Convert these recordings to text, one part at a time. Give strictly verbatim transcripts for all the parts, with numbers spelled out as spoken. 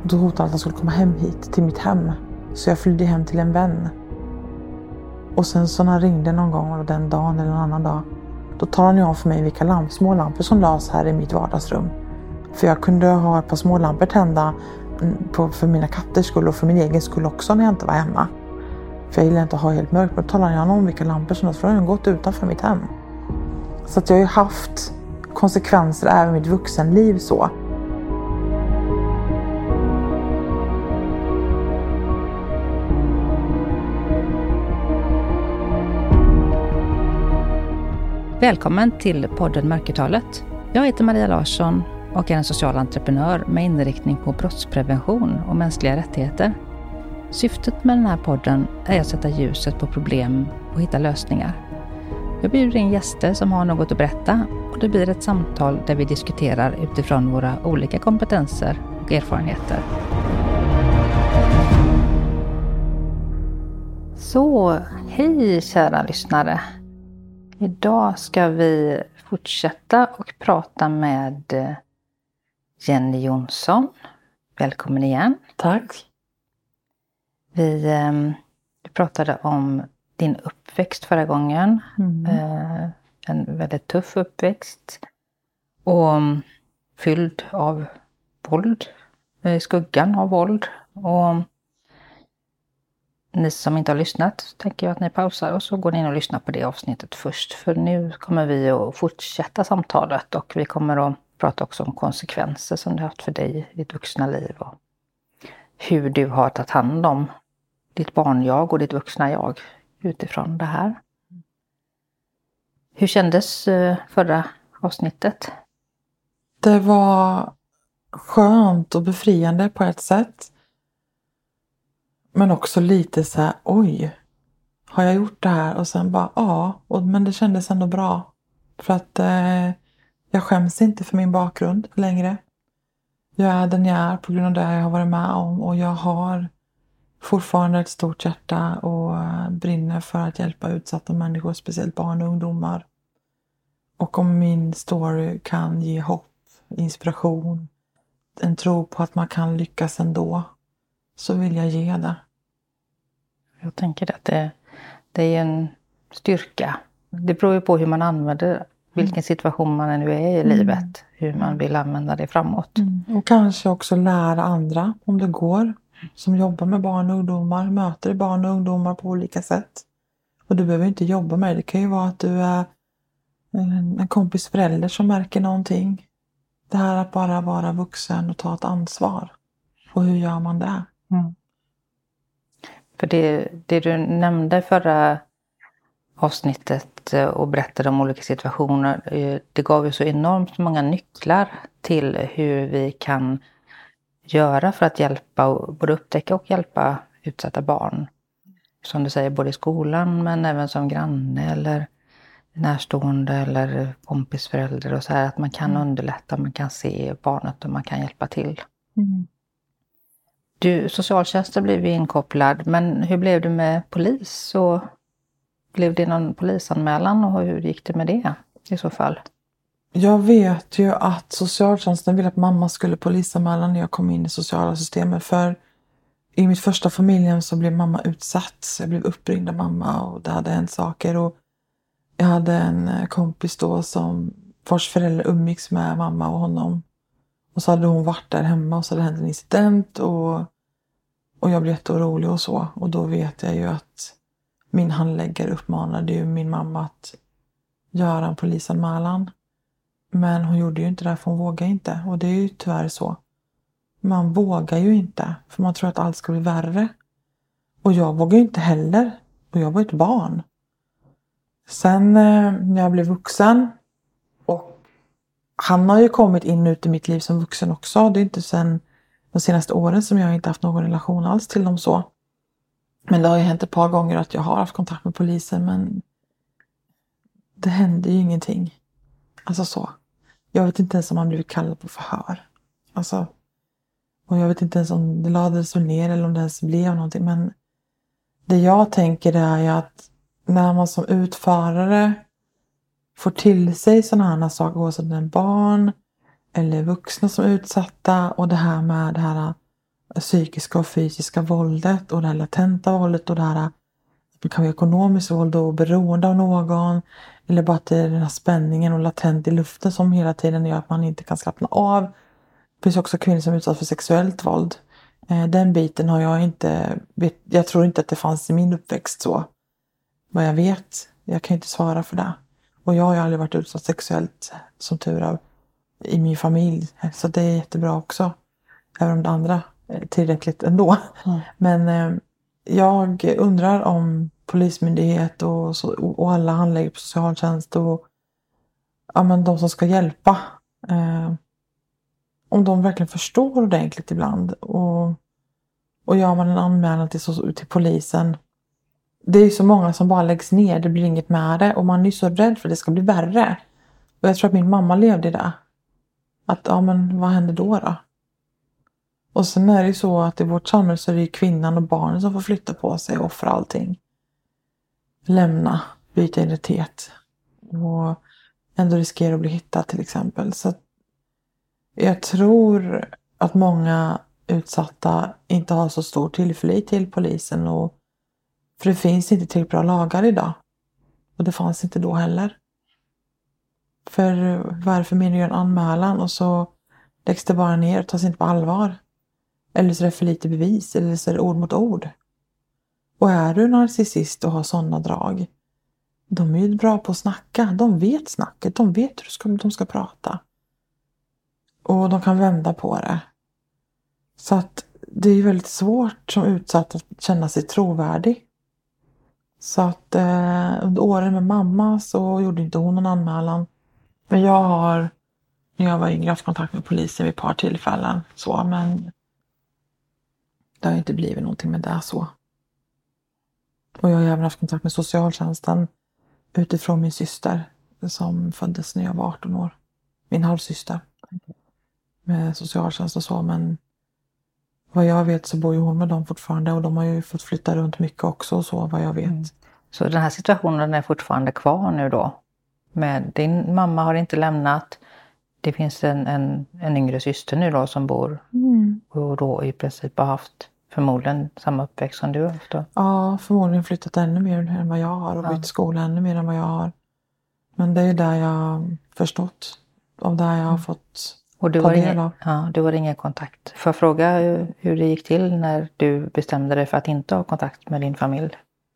Då hotade han att han skulle komma hem hit till mitt hem. Så jag flydde hem till en vän. Och sen så när han ringde någon gång den dagen eller en annan dag. Då talade han ju om för mig vilka lamp, små lampor som lades här i mitt vardagsrum. För jag kunde ha ett par små lampor tända på, för mina katters skull och för min egen skull också när jag inte var hemma. För jag gillar inte att ha helt mörkt. Då talade han om vilka lampor som lades, för de har gått utanför mitt hem. Så att jag har ju haft konsekvenser även i mitt vuxenliv så. Välkommen till podden Mörkertalet. Jag heter Maria Larsson och är en social entreprenör med inriktning på brottsprevention och mänskliga rättigheter. Syftet med den här podden är att sätta ljuset på problem och hitta lösningar. Jag bjuder in gäster som har något att berätta och det blir ett samtal där vi diskuterar utifrån våra olika kompetenser och erfarenheter. Så, hej kära lyssnare! Idag ska vi fortsätta och prata med Jenny Jonsson. Välkommen igen. Tack. Vi, eh, vi pratade om din uppväxt förra gången. Mm. Eh, en väldigt tuff uppväxt. Och fylld av våld. I skuggan av våld. Och ni som inte har lyssnat tänker jag att ni pausar och så går ni in och lyssnar på det avsnittet först. För nu kommer vi att fortsätta samtalet och vi kommer att prata också om konsekvenser som det har haft för dig i ditt vuxna liv. Och hur du har tagit hand om ditt barnjag och ditt vuxna jag utifrån det här. Hur kändes förra avsnittet? Det var skönt och befriande på ett sätt. Men också lite så här, oj, har jag gjort det här? Och sen bara, ja, och, men det kändes ändå bra. För att eh, jag skäms inte för min bakgrund längre. Jag är den jag är på grund av det jag har varit med om. Och jag har fortfarande ett stort hjärta och brinner för att hjälpa utsatta människor, speciellt barn och ungdomar. Och om min story kan ge hopp, inspiration, en tro på att man kan lyckas ändå, så vill jag ge det. Jag tänker att det, det är en styrka. Det beror ju på hur man använder, vilken situation man nu är i mm. livet. Hur man vill använda det framåt. Mm. Och kanske också lära andra om det går. Som jobbar med barn och ungdomar. Möter barn och ungdomar på olika sätt. Och du behöver inte jobba med det. Det kan ju vara att du är en kompis förälder som märker någonting. Det här att bara vara vuxen och ta ett ansvar. Och hur gör man det? Mm. För det, det du nämnde förra avsnittet och berättade om olika situationer, det gav ju så enormt många nycklar till hur vi kan göra för att hjälpa, både upptäcka och hjälpa utsatta barn. Som du säger, både i skolan men även som granne eller närstående eller kompisförälder och så här, att man kan mm. underlätta, man kan se barnet och man kan hjälpa till. Mm. Du, socialtjänsten blev ju inkopplad, men hur blev det med polis? Och blev det någon polisanmälan och hur gick det med det i så fall? Jag vet ju att socialtjänsten ville att mamma skulle polisanmäla när jag kom in i sociala systemet. För i mitt första familjen så blev mamma utsatt. Jag blev uppringd av mamma och det hade hänt saker. Och jag hade en kompis då som vars föräldrar umgicks med mamma och honom. Och så hade hon varit där hemma och så hade det hänt en incident och, och jag blev jätteorolig och så. Och då vet jag ju att min handläggare uppmanade ju min mamma att göra en polisanmälan. Men hon gjorde ju inte det för hon vågade inte. Och det är ju tyvärr så. Man vågar ju inte för man tror att allt ska bli värre. Och jag vågar ju inte heller. Och jag var ett barn. Sen när jag blev vuxen och han har ju kommit in ut i mitt liv som vuxen också. Det är inte sen de senaste åren som jag inte haft någon relation alls till dem så. Men det har ju hänt ett par gånger att jag har haft kontakt med polisen. Men det hände ju ingenting. Alltså så. Jag vet inte ens om han blivit kallad på förhör. Alltså. Och jag vet inte ens om det lades ner eller om det ens blev någonting. Men det jag tänker är ju att när man som utförare får till sig sådana här saker, oavsett en barn eller vuxna som är utsatta, och det här med det här psykiska och fysiska våldet och det här latenta våldet och det här, det kan vara ekonomiskt våld och beroende av någon, eller bara att det är den här spänningen och latent i luften som hela tiden gör att man inte kan slappna av. Det finns också kvinnor som utsätts för sexuellt våld. Den biten har jag inte, jag tror inte att det fanns i min uppväxt så. Vad jag vet, jag kan inte svara för det. Och jag har ju aldrig varit utsatt sexuellt som tur av i min familj. Så det är jättebra också. Även om det andra är tillräckligt ändå. Mm. Men eh, jag undrar om polismyndighet och, så, och alla handläggare på socialtjänst och ja, men de som ska hjälpa. Eh, om de verkligen förstår ordentligt ibland. Och, och gör man en anmälan till, till polisen. Det är ju så många som bara läggs ner. Det blir inget med det. Och man är ju så rädd för att det ska bli värre. Och jag tror att min mamma levde i det. Att ja men vad händer då då? Och sen är det ju så att i vårt samhälle så är det ju kvinnan och barnen som får flytta på sig och offra allting. Lämna, byta identitet. Och ändå riskera att bli hittad till exempel. Så jag tror att många utsatta inte har så stor tillförlit till polisen. Och, för det finns inte till bra lagar idag. Och det fanns inte då heller. För varför menar jag en anmälan och så läggs det bara ner och tas inte på allvar. Eller så är det för lite bevis. Eller så är det ord mot ord. Och är du narcissist och har sådana drag. De är ju bra på att snacka. De vet snacket. De vet hur ska, de ska prata. Och de kan vända på det. Så att det är väldigt svårt som utsatt att känna sig trovärdig. Så att eh, under åren med mamma så gjorde inte hon någon anmälan. Men jag har, när jag var yngre, haft kontakt med polisen vid ett par tillfällen. Så, men det har inte blivit någonting med det så. Och jag har även haft kontakt med socialtjänsten utifrån min syster som föddes när jag var arton år. Min halvsyster. Med socialtjänst och så, men vad jag vet så bor ju hon med dem fortfarande och de har ju fått flytta runt mycket också och så, vad jag vet. Mm. Så den här situationen är fortfarande kvar nu då? Med din mamma har inte lämnat. Det finns en, en, en yngre syster nu då som bor mm. och då i princip har haft förmodligen samma uppväxt som du har haft då? Ja, förmodligen flyttat ännu mer än vad jag har och ja. bytt skola ännu mer än vad jag har. Men det är ju där jag förstått. Av där jag har mm. fått och du ta del ingen, av. Ja, du har ingen kontakt. Får jag fråga hur, hur det gick till när du bestämde dig för att inte ha kontakt med din familj?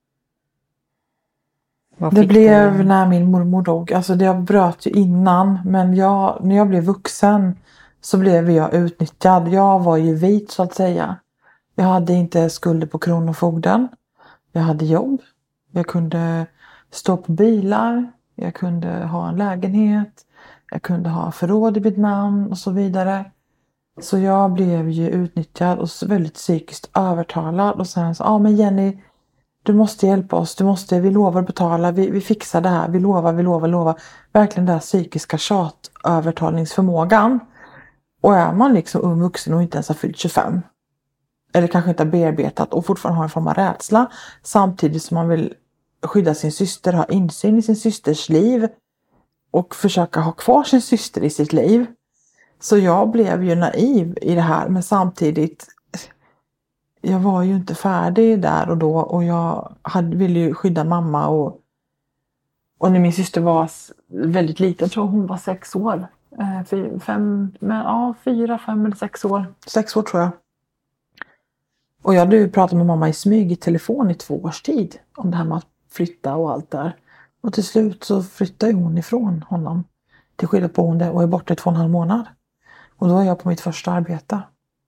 Det blev du? När min mormor dog. Alltså det jag bröt ju innan. Men jag, när jag blev vuxen så blev jag utnyttjad. Jag var ju vit så att säga. Jag hade inte skulder på kronofogden. Jag hade jobb. Jag kunde stå på bilar. Jag kunde ha en lägenhet. Jag kunde ha förråd i mitt namn och så vidare. Så jag blev ju utnyttjad och väldigt psykiskt övertalad. Och sen så, ja ah, men Jenny, du måste hjälpa oss. Du måste, vi lovar betala. Vi, vi fixar det här. Vi lovar, vi lovar, lovar. Verkligen den där psykiska tjatövertalningsförmågan. Och är man liksom ung vuxen och inte ens har fyllt tjugofem. Eller kanske inte har bearbetat och fortfarande har en form av rädsla. Samtidigt som man vill skydda sin syster, ha insyn i sin systers liv. Och försöka ha kvar sin syster i sitt liv. Så jag blev ju naiv i det här. Men samtidigt, jag var ju inte färdig där och då. Och jag hade, ville ju skydda mamma. Och, och när min syster var väldigt liten, jag tror hon var sex år. Fyra, fem, men, ja, fyra, fem eller sex år. Sex år tror jag. Och jag hade ju pratat med mamma i smyg i telefon i två års tid. Om det här med att flytta och allt där. Och till slut så flyttade hon ifrån honom. Till skyddat boende och är borta i två och en halv månad. Och då är jag på mitt första arbete.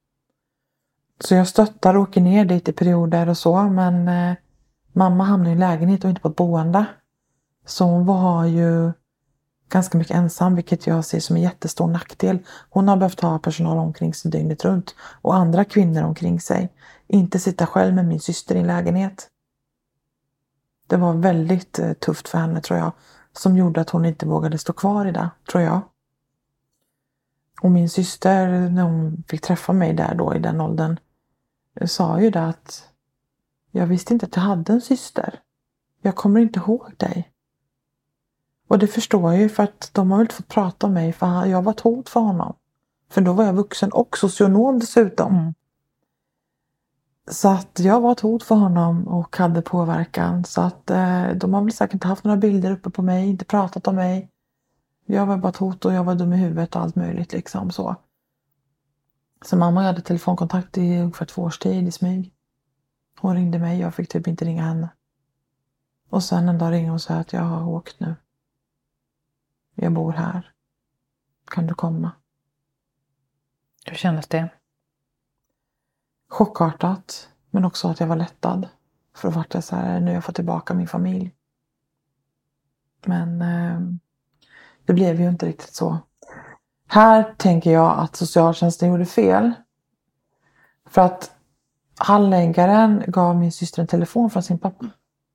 Så jag stöttar och åker ner dit i perioder och så. Men eh, mamma hamnar i en lägenhet och inte på ett boende. Så hon var ju ganska mycket ensam. Vilket jag ser som en jättestor nackdel. Hon har behövt ha personal omkring sig dygnet runt. Och andra kvinnor omkring sig. Inte sitta själv med min syster i en lägenhet. Det var väldigt eh, tufft för henne tror jag. Som gjorde att hon inte vågade stå kvar i det, tror jag. Och min syster, när hon fick träffa mig där då i den åldern. Sa ju det att jag visste inte att jag hade en syster. Jag kommer inte ihåg dig. Och det förstår jag ju för att de har väl inte fått prata om mig. För jag var ett hot för honom. För då var jag vuxen och socionom dessutom. Mm. Så att jag var ett hot för honom och hade påverkan. Så att eh, de har väl säkert inte haft några bilder uppe på mig, inte pratat om mig. Jag var bara ett hot och jag var dum i huvudet och allt möjligt liksom så. Så mamma hade telefonkontakt i ungefär två års tid i smyg. Hon ringde mig, jag fick typ inte ringa henne. Och sen en dag ringde hon och sa att jag har åkt nu. Jag bor här. Kan du komma? Hur kändes det? Chockartat. Men också att jag var lättad. För att vart jag så här, nu har jag fått tillbaka min familj. Men eh, det blev ju inte riktigt så. Här tänker jag att socialtjänsten gjorde fel. För att handläggaren gav min syster en telefon från sin pappa.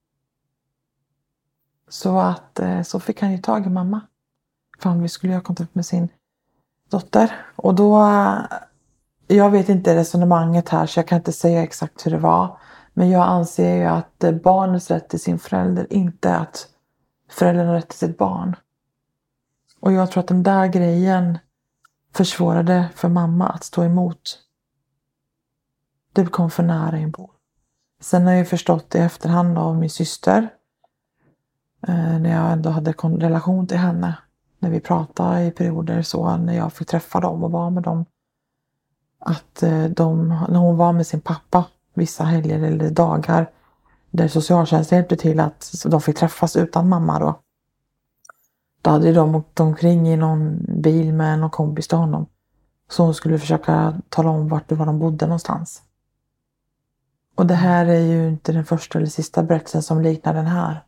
Så att eh, så fick han ju tag i mamma. För han skulle ha kontakt med sin dotter. Och då, jag vet inte resonemanget här så jag kan inte säga exakt hur det var. Men jag anser ju att barnets rätt till sin förälder inte är att föräldern har rätt till sitt barn. Och jag tror att den där grejen försvårade för mamma att stå emot. Det kom för nära inpå. Sen har jag förstått i efterhand av min syster. Eh, när jag ändå hade relation till henne. När vi pratade i perioder så när jag fick träffa dem och vara med dem. Att de, när hon var med sin pappa vissa helger eller dagar. Där socialtjänsten hjälpte till att de fick träffas utan mamma då. Då hade de åkt omkring i någon bil med någon kompis till honom. Så hon skulle försöka tala om vart det var de bodde någonstans. Och det här är ju inte den första eller sista berättelsen som liknar den här.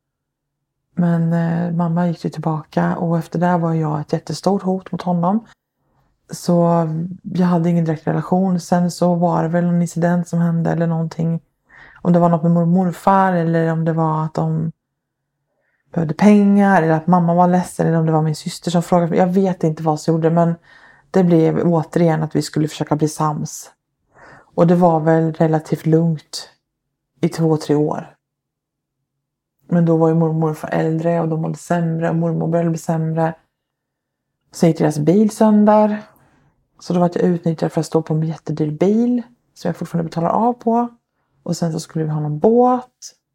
Men eh, mamma gick ju tillbaka och efter det var jag ett jättestort hot mot honom. Så jag hade ingen direkt relation. Sen så var det väl en incident som hände eller någonting. Om det var något med mor och morfar eller om det var att de behövde pengar eller att mamma var ledsen eller om det var min syster som frågade. Jag vet inte vad som gjorde men det blev återigen att vi skulle försöka bli sams. Och det var väl relativt lugnt i två, tre år. Men då var ju mormor och morfar äldre och de mådde sämre och mormor började bli sämre. Så gick deras bil sönder. Så då var jag utnyttjad för att stå på en jättedyr bil som jag fortfarande betalar av på. Och sen så skulle vi ha någon båt.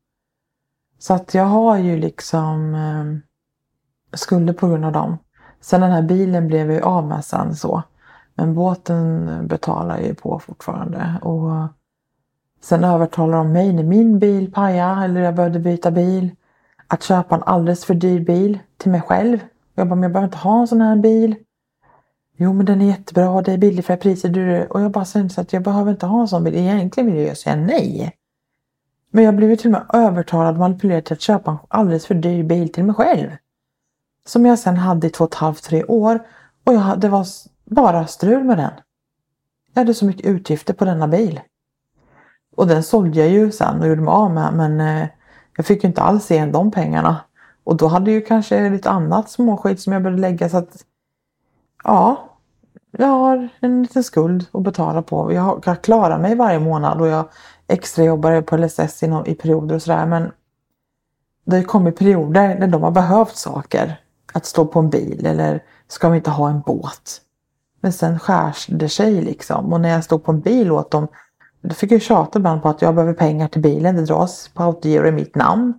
Så att jag har ju liksom eh, skulder på grund av dem. Sen den här bilen blev jag ju av med sen så. Men båten betalar jag ju på fortfarande. Och sen övertalar de mig när min bil paja eller jag behövde byta bil. Att köpa en alldeles för dyr bil till mig själv. Jag bara, men jag behöver inte ha en sån här bil. Jo men den är jättebra, det är billig för priser. Och jag bara säger så att jag behöver inte ha en sån bil. Egentligen vill jag säga nej. Men jag blev till och med övertalad och manipulerad till att köpa en alldeles för dyr bil till mig själv. Som jag sen hade i två och ett halvt, tre år. Och jag, det var bara strul med den. Jag hade så mycket utgifter på denna bil. Och den sålde jag ju sen och gjorde mig av med. Men eh, jag fick ju inte alls igen de pengarna. Och då hade ju kanske lite annat småskit som jag började lägga. Så att ja, jag har en liten skuld att betala på. Jag, jag klarar mig varje månad och jag extra jobbar på L S S i, i perioder och sådär. Men det har kommit perioder när de har behövt saker. Att stå på en bil eller ska vi inte ha en båt. Men sen skärs det sig liksom. Och när jag stod på en bil åt dem. Då fick jag tjata ibland på att jag behöver pengar till bilen. Det dras på autogiro i mitt namn.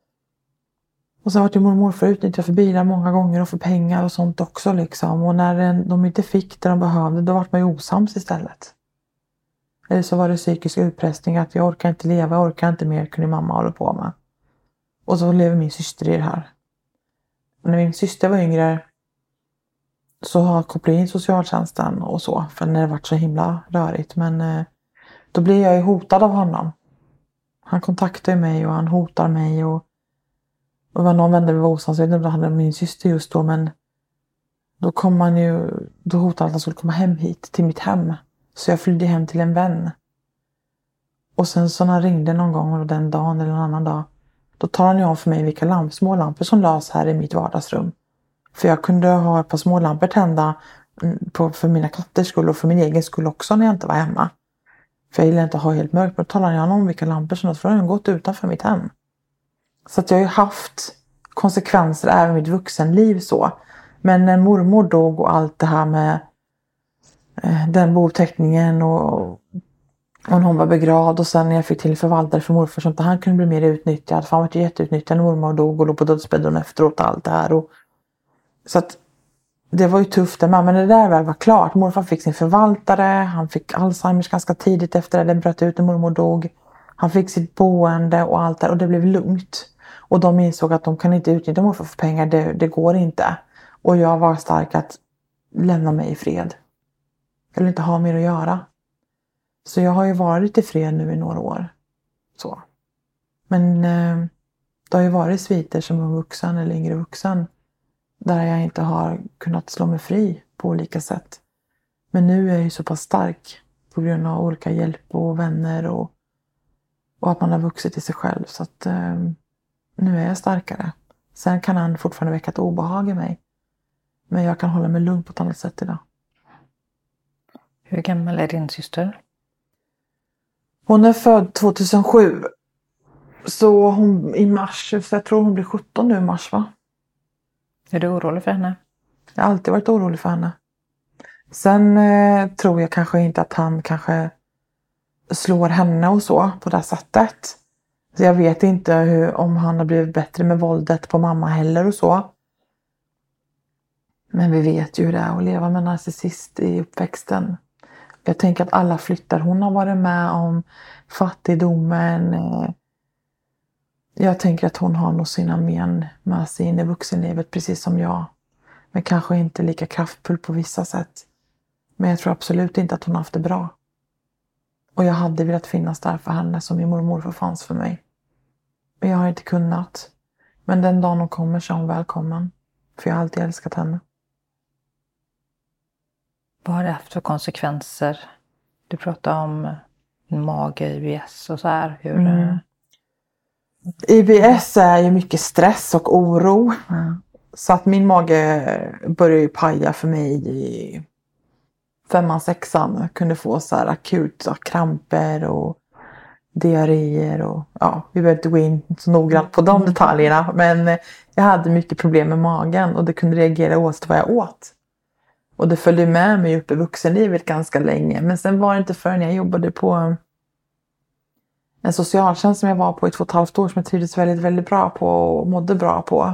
Och så har jag mormor och morfar utnyttjat för bilar många gånger och för pengar och sånt också liksom. Och när de inte fick det de behövde, då var man ju osams istället. Eller så var det psykisk utpressning att jag orkar inte leva, jag orkar inte mer, kunde mamma hålla på med. Och så lever min syster i det här. Och när min syster var yngre så har jag kopplat in socialtjänsten och så. För när det varit så himla rörigt. Men eh, då blir jag ju hotad av honom. Han kontaktar mig och han hotar mig och Och det var någon vänner vi var osams, jag vet inte om det hade min syster just då, men då kom han ju, då hotade han att han skulle komma hem hit till mitt hem. Så jag flydde hem till en vän. Och sen så när han ringde någon gång och den dagen eller en annan dag, då tar han ju om för mig vilka lamp, små lampor som lades här i mitt vardagsrum. För jag kunde ha ett par små lampor tända på, för mina katters skull och för min egen skull också när jag inte var hemma. För jag gillar inte ha helt mörkt, men då talar han om vilka lampor som lades, för de har gått utanför mitt hem. Så att jag har ju haft konsekvenser även i mitt vuxenliv så. Men när mormor dog och allt det här med eh, den bouppteckningen och Och hon var begravd och sen när jag fick till förvaltare för morfar så att han kunde bli mer utnyttjad. För han var jätteutnyttjad när mormor dog och låg på dödsbädden efteråt och allt det här. Och, så att det var ju tufft där med, men det där väl var klart. Morfar fick sin förvaltare, han fick Alzheimers ganska tidigt efter det. Den bröt ut när mormor dog. Han fick sitt boende och allt där och det blev lugnt. Och de insåg att de kan inte utnyttja morfar för pengar, det, det går inte. Och jag var stark att lämna mig i fred. Jag vill inte ha mer att göra. Så jag har ju varit i fred nu i några år. Så. Men eh, det har ju varit sviter som ung vuxen eller yngre vuxen. Där jag inte har kunnat slå mig fri på olika sätt. Men nu är jag ju så pass stark. På grund av olika hjälp och vänner. Och, och att man har vuxit i sig själv. Så att eh, nu är jag starkare. Sen kan han fortfarande väcka ett obehag i mig. Men jag kan hålla mig lugn på ett annat sätt idag. Hur gammal är din syster? Hon är född tjugohundrasju. Så hon i mars, så jag tror hon blir sjutton nu i mars, va? Är du orolig för henne? Jag har alltid varit orolig för henne. Sen eh, tror jag kanske inte att han kanske slår henne och så på det sättet. Så jag vet inte hur, om han har blivit bättre med våldet på mamma heller och så. Men vi vet ju hur det är att leva med narcissist i uppväxten. Jag tänker att alla flyttar. Hon har varit med om fattigdomen. Jag tänker att hon har nog sina men med sig in i vuxenlivet precis som jag. Men kanske inte lika kraftfull på vissa sätt. Men jag tror absolut inte att hon har haft det bra. Och jag hade velat finnas där för henne som min mormor och morfar fanns för mig. Men jag har inte kunnat. Men den dagen hon kommer så är hon välkommen. För jag har alltid älskat henne. Vad har det haft för konsekvenser? Du pratar om mage, I B S och så här. Hur... Mm. I B S är ju mycket stress och oro. Mm. Så att min mage började ju paja för mig i femman, sexan. Jag kunde få så här akuta kramper och diarréer. Och, ja, vi behöver inte gå in så noggrant på de detaljerna. Men jag hade mycket problem med magen och det kunde reagera åt vad jag åt. Och det följde med mig upp i vuxenlivet ganska länge. Men sen var det inte förrän jag jobbade på en socialtjänst som jag var på i två och ett halvt år som jag trivdes väldigt, väldigt bra på och mådde bra på.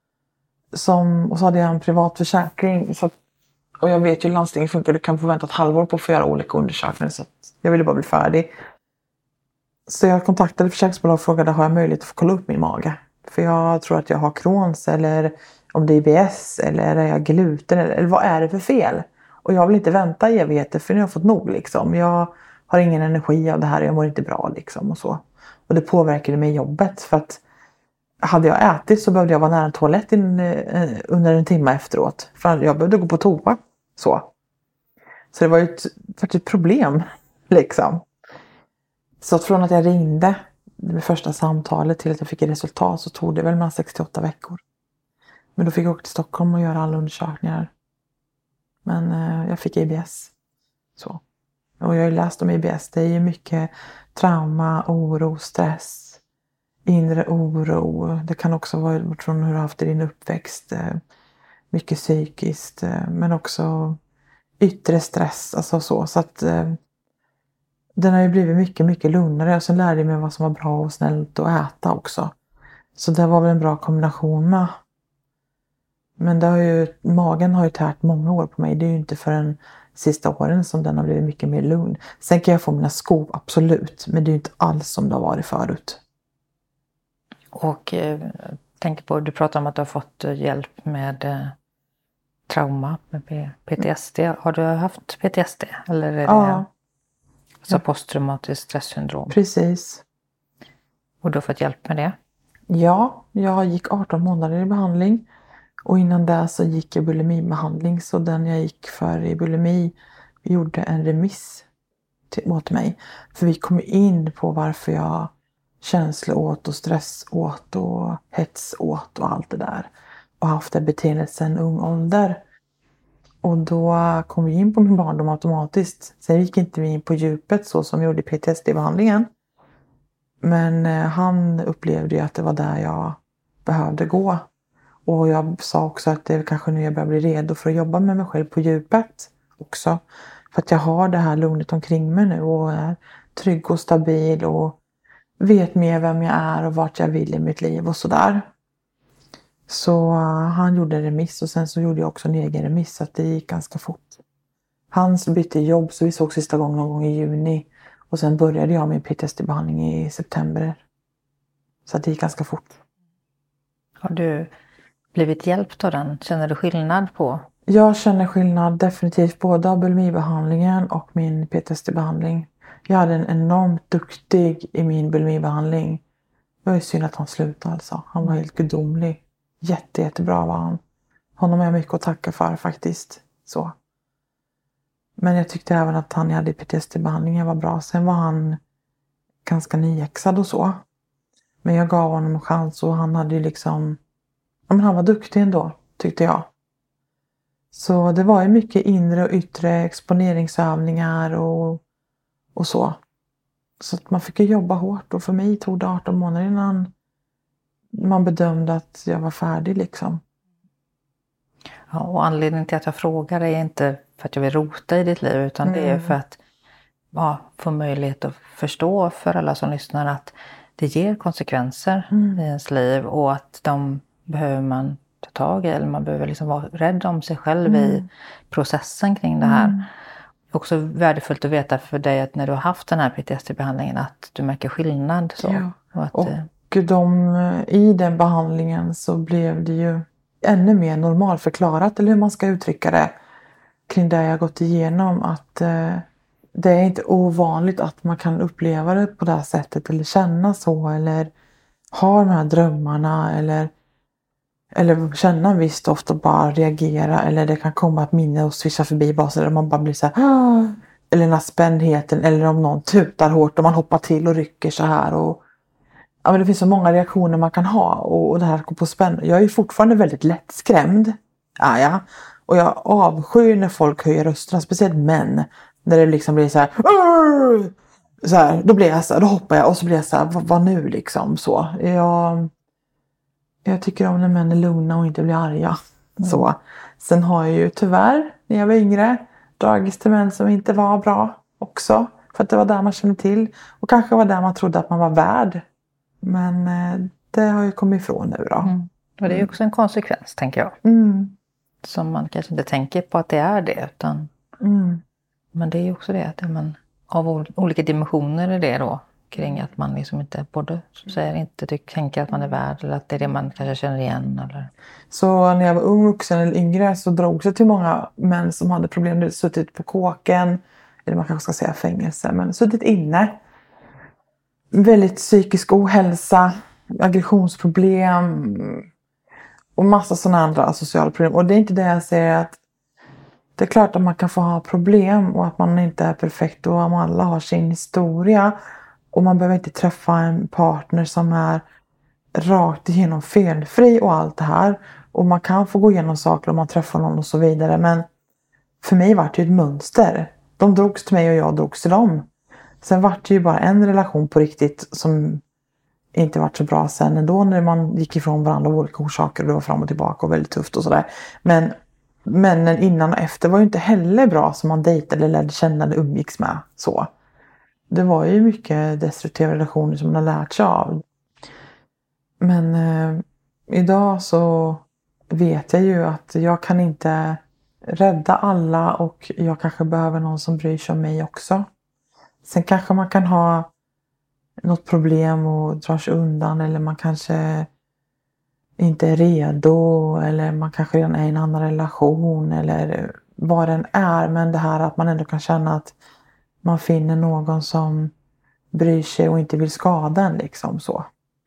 Som, och så hade jag en privat försäkring. Så att, och jag vet ju hur landstinget funkar. Du kan få vänta ett halvår på att få göra olika undersökningar. Så att jag ville bara bli färdig. Så jag kontaktade försäkringsbolag och frågade har jag möjlighet att få kolla upp min mage. För jag tror att jag har Crohns eller om det är I B S eller är jag gluten eller, eller vad är det för fel. Och jag vill inte vänta i evigheter för nu har jag fått nog liksom. Jag har ingen energi av det här och jag mår inte bra liksom och så. Och det påverkade mig i jobbet för att hade jag ätit så behövde jag vara nära en toalett in, eh, under en timme efteråt. För jag behövde gå på toa. Så. Så det var ju ett, faktiskt ett problem liksom. Så att från att jag ringde det första samtalet till att jag fick ett resultat så tog det väl mellan sex till åtta veckor. Men då fick jag åka till Stockholm och göra alla undersökningar. Men eh, jag fick I B S. Så. Och jag har ju läst om I B S. Det är ju mycket trauma, oro, stress, inre oro. Det kan också vara från hur du har haft i din uppväxt. Eh, mycket psykiskt. Eh, men också yttre stress. Alltså så. Så att eh, den har ju blivit mycket, mycket lugnare. Och sen lärde jag mig vad som var bra och snällt att äta också. Så det var väl en bra kombination med. Men det har ju, magen har ju tärt många år på mig. Det är ju inte för den sista åren som den har blivit mycket mer lugn. Sen kan jag få mina skov, absolut. Men det är ju inte alls som det har varit förut. Och eh, tänker på, du pratar om att du har fått hjälp med eh, trauma, med P T S D. Har du haft P T S D? Eller är det ja. Så ja. Posttraumatiskt stresssyndrom? Precis. Och du har fått hjälp med det? Ja, jag gick arton månader i behandling. Och innan det så gick jag bulimibehandling. Så den jag gick för i bulimi gjorde en remiss till, åt mig. För vi kom in på varför jag känsla åt och stress åt och hets åt och allt det där. Och haft det beteendet sedan ung ålder. Och då kom vi in på min barndom automatiskt. Sen gick inte vi in på djupet så som vi gjorde i P T S D-behandlingen. Men eh, han upplevde ju att det var där jag behövde gå. Och jag sa också att det är kanske nu jag börjar bli redo för att jobba med mig själv på djupet också. För att jag har det här lugnet omkring mig nu och är trygg och stabil och vet mer vem jag är och vart jag vill i mitt liv och sådär. Så uh, han gjorde en remiss och sen så gjorde jag också en egen remiss så att det gick ganska fort. Han bytte jobb så vi såg sista gången någon gång i juni och sen började jag min P T S D-behandling i september. Så att det gick ganska fort. Har du blivit hjälpt av den? Känner du skillnad på? Jag känner skillnad definitivt både av bulimibehandlingen och min P T S D-behandling. Jag hade en enormt duktig i min bulimibehandling. Det var ju synd att han slutade alltså. Han var helt gudomlig. Jätte, jättebra var han. Honom har jag mycket att tacka för faktiskt. Så. Men jag tyckte även att han hade P T S D-behandlingen var bra. Sen var han ganska nyexad och så. Men jag gav honom en chans och han hade ju liksom... Ja, men han var duktig ändå, tyckte jag. Så det var ju mycket inre och yttre exponeringsövningar och, och så. Så att man fick ju jobba hårt och för mig tog det arton månader innan man bedömde att jag var färdig liksom. Ja, och anledningen till att jag frågar är inte för att jag vill rota i ditt liv utan mm. det är för att ja, få möjlighet att förstå för alla som lyssnar att det ger konsekvenser mm. i ens liv och att de behöver man ta tag i eller man behöver liksom vara rädd om sig själv mm. i processen kring det här. Mm. Också värdefullt att veta för dig att när du har haft den här P T S D-behandlingen att du märker skillnad. Så. Ja. Och, att, och de, i den behandlingen så blev det ju ännu mer normalförklarat eller hur man ska uttrycka det kring det jag gått igenom att eh, det är inte ovanligt att man kan uppleva det på det här sättet eller känna så eller ha de här drömmarna eller, eller känna en viss doft och bara reagera eller det kan komma ett minne och swisha förbi bara så där man bara blir så här ah! Eller den här spändheten eller om någon tutar hårt och man hoppar till och rycker så här och ja, men det finns så många reaktioner man kan ha och, och det här går på spänn. Jag är ju fortfarande väldigt lättskrämd. Ja, ja. Och jag avskyr när folk höjer rösterna, speciellt män. När det liksom blir så här, så här då blir jag så här, då hoppar jag och så blir jag så här, vad, vad nu liksom så. Jag, jag tycker om när män är lugna och inte blir arga. Mm. Så. Sen har jag ju tyvärr, när jag var yngre, dragits till män som inte var bra också. För att det var där man kände till. Och kanske var där man trodde att man var värd. Men eh, det har ju kommit ifrån nu då. Mm. Och det är ju också en konsekvens, tänker jag. Mm. Som man kanske inte tänker på att det är det. Utan... Mm. Men det är ju också det att man av olika dimensioner är det då. Kring att man liksom inte både så säger, inte tycker, tänker att man är värd. Eller att det är det man kanske känner igen. Eller... Så när jag var ung, vuxen eller yngre så drogs jag till många män som hade problem. Suttit på kåken. Eller man kanske ska säga fängelse. Men suttit inne. Väldigt psykisk ohälsa. Aggressionsproblem. Och massa sådana andra sociala problem. Och det är inte det jag säger att det är klart att man kan få ha problem och att man inte är perfekt och att alla har sin historia. Och man behöver inte träffa en partner som är rakt igenom felfri och allt det här. Och man kan få gå igenom saker om man träffar någon och så vidare. Men för mig var det ju ett mönster. De drogs till mig och jag drogs till dem. Sen var det ju bara en relation på riktigt som inte varit så bra sen ändå när man gick ifrån varandra av olika orsaker och det var fram och tillbaka och väldigt tufft och sådär. Men männen innan och efter var ju inte heller bra som man dejtade eller lärde känna eller umgicks med. Så. Det var ju mycket destruktiva relationer som man har lärt sig av. Men eh, idag så vet jag ju att jag kan inte rädda alla och jag kanske behöver någon som bryr sig om mig också. Sen kanske man kan ha något problem och dra sig undan eller man kanske inte är redo eller man kanske redan är i en annan relation eller vad den är. Men det här att man ändå kan känna att man finner någon som bryr sig och inte vill skada en liksom så.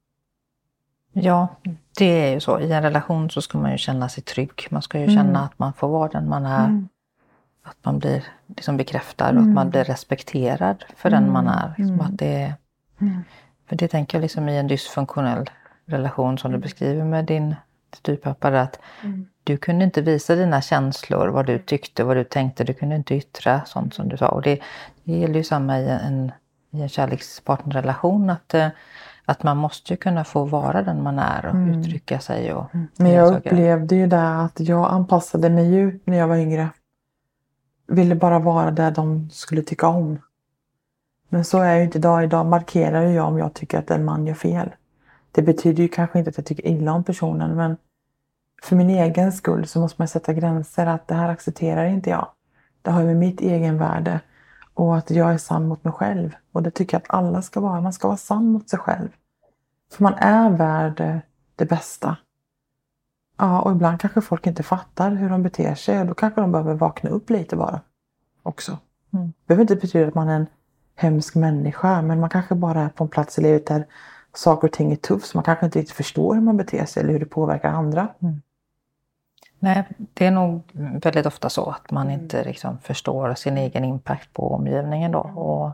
Ja, det är ju så. I en relation så ska man ju känna sig trygg. Man ska ju mm. känna att man får vara den man är. Mm. Att man blir liksom bekräftad mm. och att man blir respekterad för mm. den man är. Liksom Mm. att det, mm. För det tänker jag liksom i en dysfunktionell relation som du beskriver med din styvpappa. Att mm. du kunde inte visa dina känslor, vad du tyckte, vad du tänkte. Du kunde inte yttra sånt som du sa. Och det, det gäller ju samma i en, i en kärlekspartnerrelation. Att, att man måste ju kunna få vara den man är och mm. uttrycka sig. Och mm. Men jag upplevde ju det att jag anpassade mig ju när jag var yngre. Ville bara vara där de skulle tycka om. Men så är ju inte idag. Idag markerar jag om jag tycker att en man gör fel. Det betyder ju kanske inte att jag tycker illa om personen, men för min egen skull så måste man sätta gränser, att det här accepterar inte jag. Det har ju med mitt egen värde och att jag är sann mot mig själv. Och det tycker jag att alla ska vara. Man ska vara sann mot sig själv. För man är värd det bästa. Ja, och ibland kanske folk inte fattar hur de beter sig, och då kanske de behöver vakna upp lite bara. Också. Mm. Det behöver inte betyda att man är en hemsk människa, men man kanske bara är på en plats i livet där saker och ting är tufft, så man kanske inte riktigt förstår hur man beter sig eller hur det påverkar andra. Mm. Nej, det är nog väldigt ofta så att man inte liksom förstår sin egen impact på omgivningen då. Och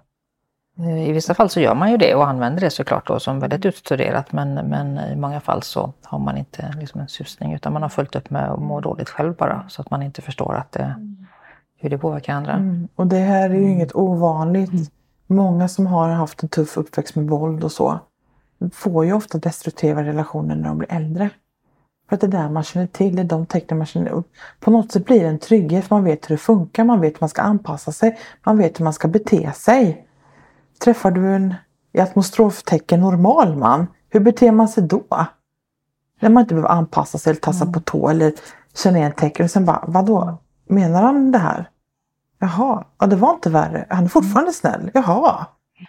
i vissa fall så gör man ju det och använder det såklart då som väldigt utstuderat, men, men i många fall så har man inte liksom en susning, utan man har följt upp med att må dåligt själv bara, så att man inte förstår att det, hur det påverkar andra. Mm. Och det här är ju mm. inget ovanligt. Mm. Många som har haft en tuff uppväxt med våld och så får ju ofta destruktiva relationer när de blir äldre. För att det där man känner till, det är de tecknen man känner upp. På något sätt blir det en trygghet, man vet hur det funkar, man vet hur man ska anpassa sig, man vet hur man ska bete sig. Träffar du en i apostroftecken normal man, hur beter man sig då? När man inte behöver anpassa sig eller tassa mm. på tå eller känna igen tecken och sen bara, vadå? Menar han det här? Jaha, ja det var inte värre. Han är fortfarande snäll. Jaha.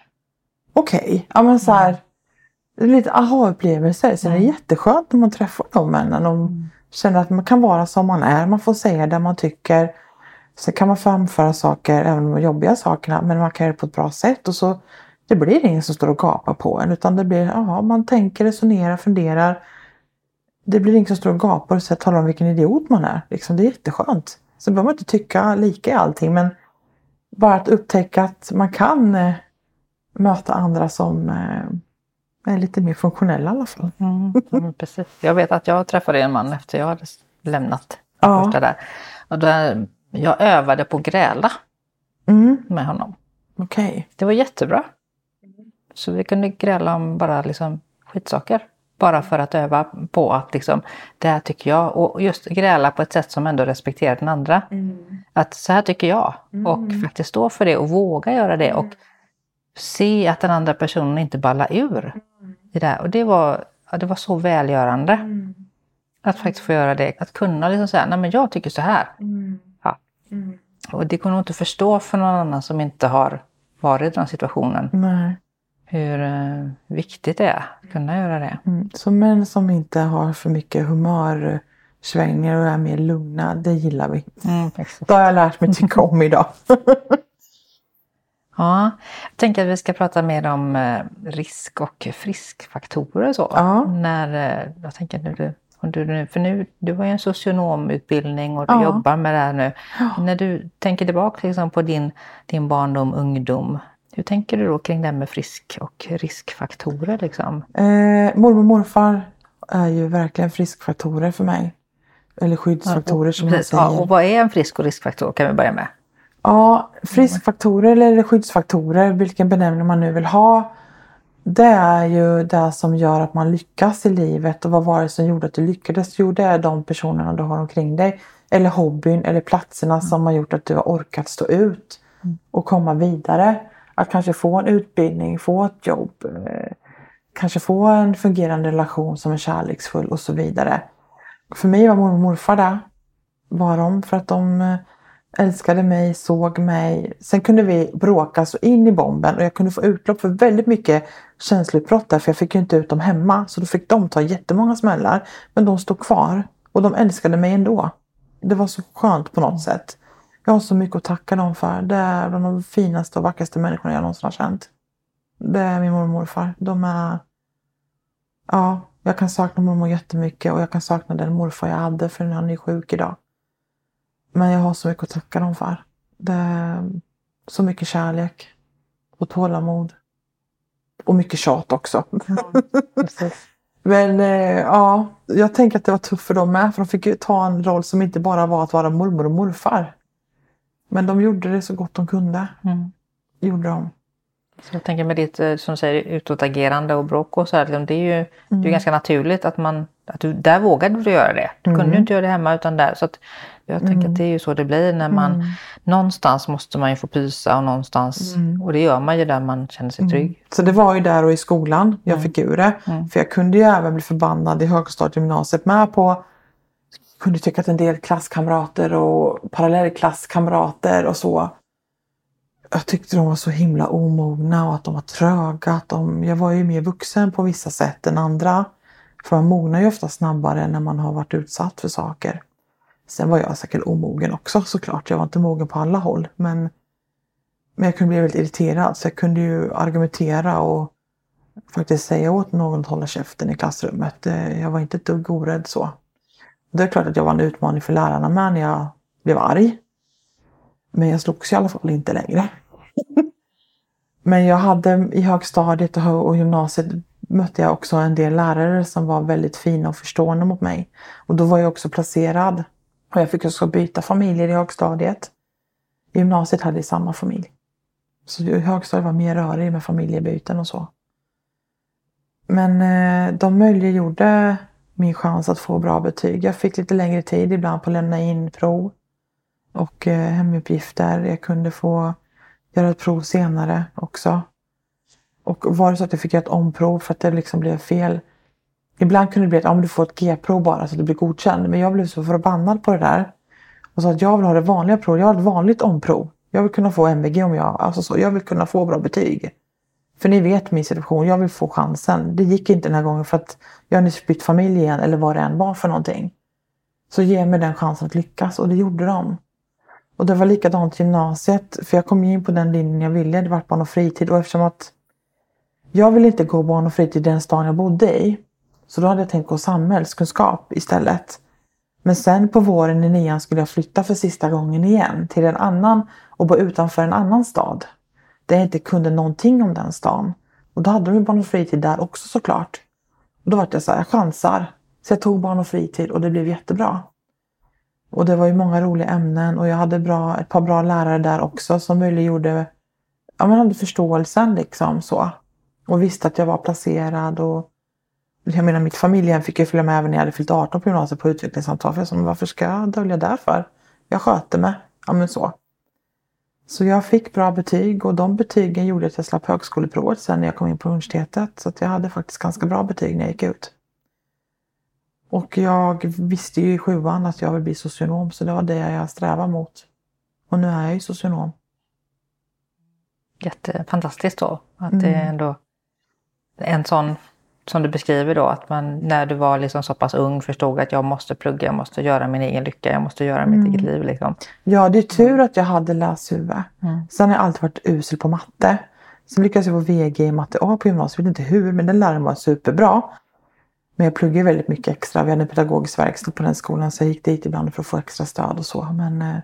Okej, okay. Ja men så här, det är lite aha-upplevelser. Så mm. det är jätteskönt när man träffar de männen. De mm. känner att man kan vara som man är. Man får säga det man tycker. Sen kan man framföra saker, även de jobbiga sakerna. Men man kan göra det på ett bra sätt. Och så, det blir ingen som står och gapar på en. Utan det blir, ja man tänker, resonerar, funderar. Det blir ingen som står och gapar och så talar om vilken idiot man är. Liksom, det är jätteskönt. Så behöver man inte tycka lika i allting. Men bara att upptäcka att man kan eh, möta andra som eh, är lite mer funktionella i alla fall. Mm, mm, precis. Jag vet att jag träffade en man efter jag hade lämnat ja. första där. Och där jag övade på att gräla mm. med honom. Okej. Okay. Det var jättebra. Så vi kunde gräla om bara liksom skitsaker. Bara för att öva på att liksom, det här tycker jag. Och just gräla på ett sätt som ändå respekterar den andra. Mm. Att så här tycker jag. Mm. Och faktiskt stå för det och våga göra det. Och se att den andra personen inte ballar ur. Mm. I det här. Och det var, ja, det var så välgörande. Mm. Att faktiskt få göra det. Att kunna liksom säga, nej men jag tycker så här. Mm. Ja. Mm. Och det kunde man inte förstå för någon annan som inte har varit i den situationen. Nej. Hur uh, viktigt det är att kunna göra det. Mm. Så män som inte har för mycket humörsvängningar och är mer lugna, det gillar vi. Mm, det har jag lärt mig tycka om idag. Ja, jag tänker att vi ska prata mer om uh, risk- och friskfaktorer. Så. Ja. När, uh, jag tänker nu, du, du, nu, för nu, du har ju en socionomutbildning och du ja. jobbar med det här nu. Ja. När du tänker tillbaka liksom, på din, din barndom, ungdom. Hur tänker du då kring det med frisk- och riskfaktorer? Liksom? Eh, mormor och morfar är ju verkligen friskfaktorer för mig. Eller skyddsfaktorer ja, och, som man säger. Ja, och vad är en frisk- och riskfaktor kan vi börja med? Ja, friskfaktorer eller skyddsfaktorer, vilken benämning man nu vill ha. Det är ju det som gör att man lyckas i livet. Och vad var det som gjorde att du lyckades? Jo, det är de personerna du har omkring dig. Eller hobbyn eller platserna mm. som har gjort att du har orkat stå ut. Mm. Och komma vidare. Att kanske få en utbildning, få ett jobb, eh, kanske få en fungerande relation som är kärleksfull och så vidare. För mig var mormor och morfar där. Var de för att de älskade mig, såg mig. Sen kunde vi bråka så in i bomben och jag kunde få utlopp för väldigt mycket känsloutbrott där, för jag fick ju inte ut dem hemma. Så då fick de ta jättemånga smällar, men de stod kvar och de älskade mig ändå. Det var så skönt på något sätt. Jag har så mycket att tacka dem för. Det är de finaste och vackraste människorna jag någonsin har känt. Det är min mormor och morfar. De är... Ja, jag kan sakna mormor jättemycket. Och jag kan sakna den morfar jag hade, för han är sjuk idag. Men jag har så mycket att tacka dem för. Det är så mycket kärlek. Och tålamod. Och mycket tjat också. Ja, men eh, ja, jag tänker att det var tufft för dem med. För de fick ju ta en roll som inte bara var att vara mormor och morfar. Men de gjorde det så gott de kunde. Mm. Gjorde de. Så jag tänker med ditt, som du säger, utåtagerande och bråk och så här. Det är ju mm. det är ganska naturligt att man att du, där vågade du göra det. Du Mm. kunde ju inte göra det hemma utan där. Så att jag tänker Mm. att det är ju så det blir när man, Mm. någonstans måste man ju få pysa och någonstans, Mm. och det gör man ju där man känner sig trygg. Mm. Så det var ju där och i skolan jag Mm. fick ur det. Mm. För jag kunde ju även bli förbannad i högstadiet och gymnasiet med på. Kunde tycka att en del klasskamrater och parallellklasskamrater och så. Jag tyckte de var så himla omogna och att de var tröga. Att de, jag var ju mer vuxen på vissa sätt än andra. För man mognar ju ofta snabbare när man har varit utsatt för saker. Sen var jag säkert omogen också såklart. Jag var inte mogen på alla håll. Men, men jag kunde bli väldigt irriterad. Så jag kunde ju argumentera och faktiskt säga åt någon att hålla käften i klassrummet. Jag var inte ett dugg orädd så. Det är klart att jag var en utmaning för lärarna med när jag blev arg. Men jag slogs i alla fall inte längre. Men jag hade i högstadiet och gymnasiet mötte jag också en del lärare som var väldigt fina och förstående mot mig. Och då var jag också placerad. Och jag fick också byta familjer i högstadiet. I gymnasiet hade jag samma familj. Så i högstadiet var mer rörig med familjebyten och så. Men eh, de möjliggjorde min chans att få bra betyg. Jag fick lite längre tid ibland på att lämna in prov. Och eh, hemuppgifter. Jag kunde få göra ett prov senare också. Och var det så att jag fick göra ett omprov för att det liksom blev fel. Ibland kunde det bli att om du får ett G-prov bara så att det blir godkänd. Men jag blev så förbannad på det där. Och så att jag vill ha det vanliga prov. Jag har ett vanligt omprov. Jag vill kunna få M V G om jag... Alltså så, jag vill kunna få bra betyg. För ni vet min situation. Jag vill få chansen. Det gick inte den här gången för att jag har nyss bytt familj igen. Eller vad det än var för någonting. Så ge mig den chansen att lyckas. Och det gjorde de. Och det var likadant i gymnasiet. För jag kom in på den linjen jag ville. Det var barn och fritid. Och eftersom att jag ville inte gå barn och fritid i den stan jag bodde i. Så då hade jag tänkt gå samhällskunskap istället. Men sen på våren i nian skulle jag flytta för sista gången igen. Till en annan och bo utanför en annan stad. Där jag inte kunde någonting om den stan. Och då hade de barn och fritid där också såklart. Och då var jag så här, jag chansar. Så jag tog barn och fritid och det blev jättebra. Och det var ju många roliga ämnen. Och jag hade bra, ett par bra lärare där också. Som möjliggjorde, ja man hade förståelsen liksom så. Och visste att jag var placerad. Och jag menar mitt familjen fick jag följa med även när jag hade fyllt arton på gymnasiet på utvecklingssamtal. För jag sa, varför ska jag dölja därför? Jag sköter mig. Ja men så. Så jag fick bra betyg. Och de betygen gjorde att jag slapp högskoleprovet sen när jag kom in på universitetet. Så att jag hade faktiskt ganska bra betyg när jag gick ut. Och jag visste ju i sjuan att jag vill bli socionom. Så det var det jag strävade mot. Och nu är jag ju socionom. Jättefantastiskt då. Att Mm. det är ändå en sån, som du beskriver då, att man när du var liksom så pass ung förstod att jag måste plugga, jag måste göra min egen lycka, jag måste göra Mm. mitt eget liv liksom. Ja, det är tur att jag hade läshuvud. Mm. Sen har jag alltid varit usel på matte. Sen lyckades jag få V G i matte A på gymnasiet. Jag vet inte hur, men den läraren var superbra. Men jag pluggade väldigt mycket extra. Vi hade en pedagogisk verkstad på den skolan. Så jag gick dit ibland för att få extra stöd och så. Men, eh,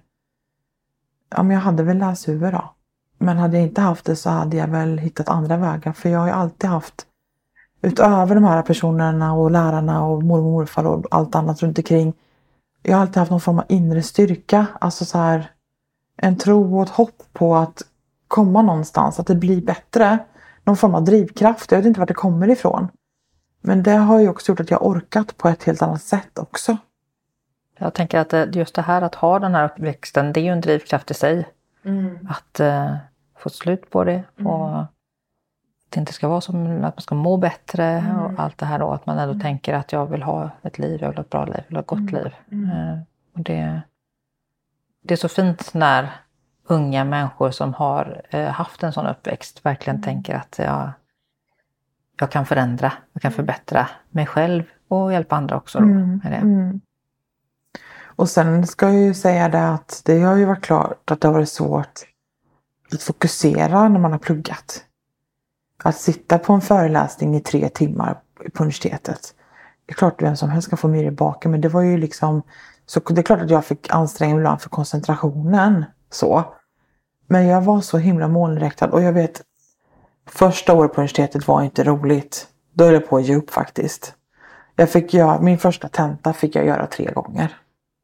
ja, men jag hade väl läshuvud då. Men hade jag inte haft det så hade jag väl hittat andra vägar. För jag har ju alltid haft, utöver de här personerna och lärarna och mormor och morfar och allt annat runt omkring. Jag har alltid haft någon form av inre styrka. Alltså så här, en tro och ett hopp på att komma någonstans. Att det blir bättre. Någon form av drivkraft. Jag vet inte vart det kommer ifrån. Men det har ju också gjort att jag orkat på ett helt annat sätt också. Jag tänker att just det här att ha den här uppväxten, det är ju en drivkraft i sig. Mm. Att uh, få slut på det. Mm. Och att det inte ska vara som att man ska må bättre. Mm. Och allt det här då. Att man ändå Mm. tänker att jag vill ha ett liv, jag vill ha ett bra liv, jag vill ha ett gott Mm. liv. Mm. Uh, och det, det är så fint när unga människor som har uh, haft en sån uppväxt verkligen Mm. tänker att jag, jag kan förändra, jag kan förbättra mig själv och hjälpa andra också då, Mm. med det. Mm. Och sen ska jag ju säga det att det har ju varit klart att det har varit svårt att fokusera när man har pluggat. Att sitta på en föreläsning i tre timmar på universitetet. Det är klart att vem som helst ska få myror i baken, men det var ju liksom, så det är klart att jag fick anstränga mig ibland för koncentrationen. Så. Men jag var så himla målinriktad och jag vet, första året på universitetet var inte roligt. Då höll jag på att ge upp faktiskt. Jag fick göra, min första tenta fick jag göra tre gånger.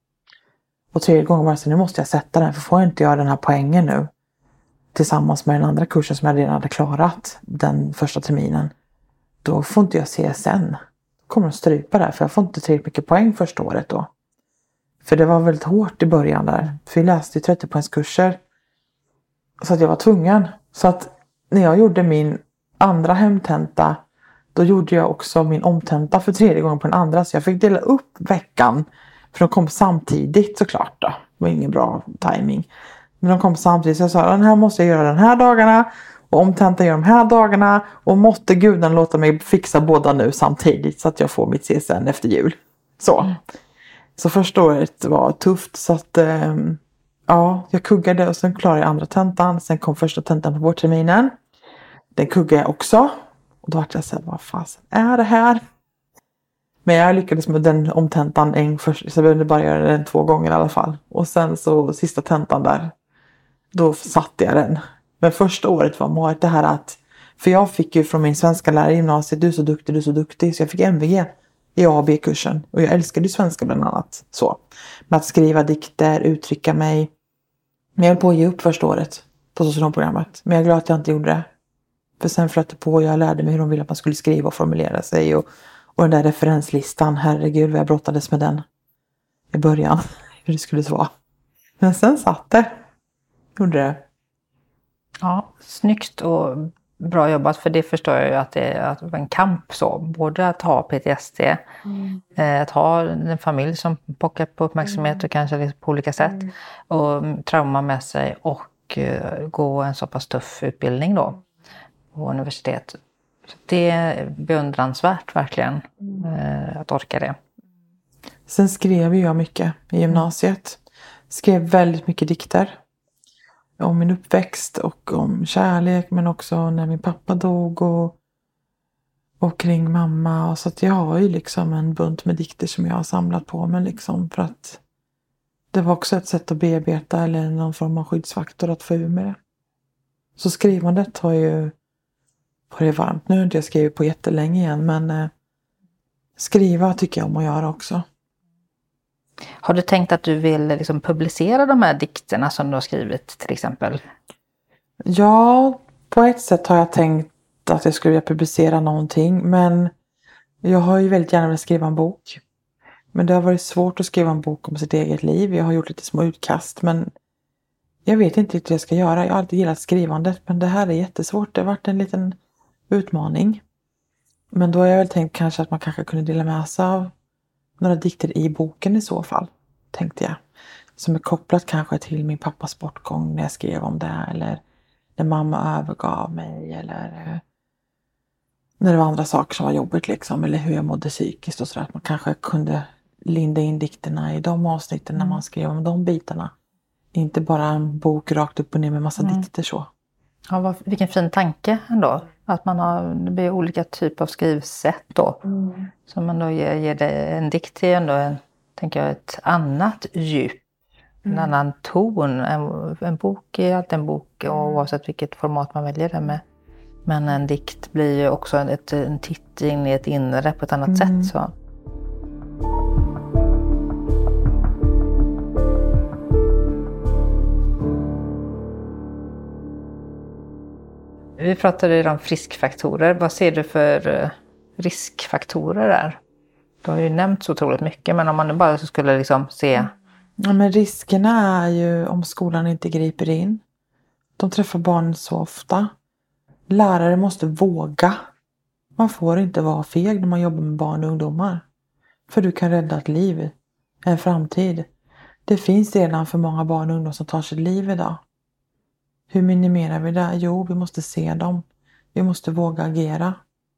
Och tredje gången var det så, nu måste jag sätta den, för får jag inte göra den här poängen nu. Tillsammans med den andra kursen som jag redan hade klarat den första terminen. Då får inte jag C S N. kommer att strypa där. För jag får inte tillräckligt mycket poäng första året då. För det var väldigt hårt i början där. För vi läste ju trettio poängskurser. Så att jag var tvungen. Så att när jag gjorde min andra hemtenta. Då gjorde jag också min omtenta för tredje gången på den andra. Så jag fick dela upp veckan. För de kom samtidigt såklart då. Det var ingen bra timing. Men de kom samtidigt. Så jag sa, den här måste jag göra den här dagarna. Och omtenta gör de här dagarna. Och måtte gudarna låta mig fixa båda nu samtidigt. Så att jag får mitt C S N efter jul. Så. Mm. Så första året var tufft. Så att eh, ja, jag kuggade. Och sen klarade jag andra tentan. Sen kom första tentan på vårterminen. Den kuggade jag också. Och då var jag så här, vad fasen är det här? Men jag lyckades med den omtentan en först. Så jag behövde bara göra den två gånger i alla fall. Och sen så sista tentan där. Då satte jag den. Men första året var målet det här att. För jag fick ju från min svenska lärare i gymnasiet. Du är så duktig, du är så duktig. Så jag fick M V G i A och B-kursen. Och jag älskade ju svenska bland annat. Så. Med att skriva dikter, uttrycka mig. Men jag höll på att ge upp första året. På socionomprogrammet. Men jag är glad att jag inte gjorde det. För sen flöt det på. Jag lärde mig hur de ville att man skulle skriva och formulera sig. Och, och den där referenslistan. Herregud vad jag brottades med den. I början. Hur det skulle vara. Men sen satt det. Gjorde det. Ja, snyggt och bra jobbat. För det förstår jag ju att det är, att det var en kamp så. Både att ha P T S D. Mm. Eh, att ha en familj som pockar på uppmärksamhet. Mm. Och kanske på olika sätt. Mm. Och trauma med sig. Och eh, gå en så pass tuff utbildning då. På universitet. Så det är beundransvärt verkligen. Mm. Eh, att orka det. Sen skrev jag mycket i gymnasiet. Skrev väldigt mycket dikter. Om min uppväxt och om kärlek. Men också när min pappa dog. Och, och kring mamma. Och så att jag har ju liksom en bunt med dikter som jag har samlat på mig. Liksom för att det var också ett sätt att bearbeta. Eller någon form av skyddsfaktor att få ur med det. Så skrivandet har ju varit varmt. Nu har inte jag skrivit på jättelänge igen. Men eh, skriva tycker jag om att göra också. Har du tänkt att du vill liksom publicera de här dikterna som du har skrivit till exempel? Ja, på ett sätt har jag tänkt att jag skulle vilja publicera någonting. Men jag har ju väldigt gärna velat skriva en bok. Men det har varit svårt att skriva en bok om sitt eget liv. Jag har gjort lite små utkast men jag vet inte riktigt vad jag ska göra. Jag har alltid gillat skrivandet men det här är jättesvårt. Det har varit en liten utmaning. Men då har jag väl tänkt kanske att man kanske kunde dela med sig av några dikter i boken i så fall, tänkte jag. Som är kopplat kanske till min pappas bortgång när jag skrev om det. Eller när mamma övergav mig. Eller när det var andra saker som var jobbigt liksom. Eller hur jag mådde psykiskt och sådär. Att man kanske kunde linda in dikterna i de avsnitten mm. när man skrev om de bitarna. Inte bara en bok rakt upp och ner med massa mm. dikter så. Ja, vad, vilken fin tanke ändå. Att man har det blir olika typer av skrivsätt då. Mm. Så man då ger, ger det en dikt till ändå en, tänker jag, ett annat djup. Mm. En annan ton. En, en bok är alltid en bok mm. oavsett vilket format man väljer det med. Men en dikt blir ju också ett, en titt in i ett inre på ett annat mm. sätt. Så. Vi pratade om friskfaktorer. Vad ser du för riskfaktorer där? Du har ju nämnt så otroligt mycket, men om man nu bara skulle liksom se... Ja, men riskerna är ju om skolan inte griper in. De träffar barnen så ofta. Lärare måste våga. Man får inte vara feg när man jobbar med barn och ungdomar. För du kan rädda ett liv, en framtid. Det finns redan för många barn och ungdomar som tar sitt liv idag. Hur minimerar vi det? Jo, vi måste se dem. Vi måste våga agera.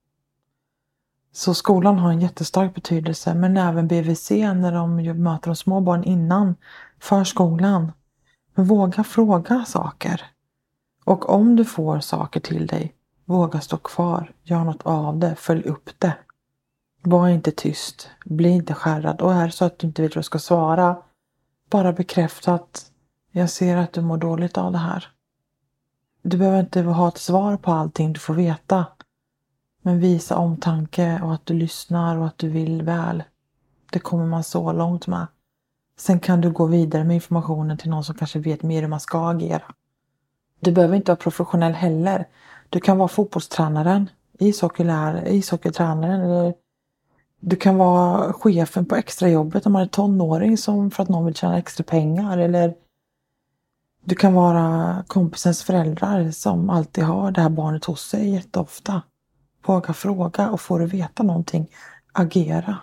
Så skolan har en jättestark betydelse. Men även B V C när de möter de små barn innan förskolan. Men våga fråga saker. Och om du får saker till dig, våga stå kvar. Gör något av det. Följ upp det. Var inte tyst. Bli inte skärrad. Och är det så att du inte vet vad du ska svara, bara bekräfta att jag ser att du mår dåligt av det här. Du behöver inte ha ett svar på allting du får veta. Men visa omtanke och att du lyssnar och att du vill väl. Det kommer man så långt med. Sen kan du gå vidare med informationen till någon som kanske vet mer hur man ska agera. Du behöver inte vara professionell heller. Du kan vara fotbollstränaren, ishockeylärare, ishockeytränaren eller Du kan vara chefen på extrajobbet om man är tonåring som för att någon vill tjäna extra pengar. Eller du kan vara kompisens föräldrar som alltid har det här barnet hos sig jätteofta. Våga fråga och får du veta någonting, agera.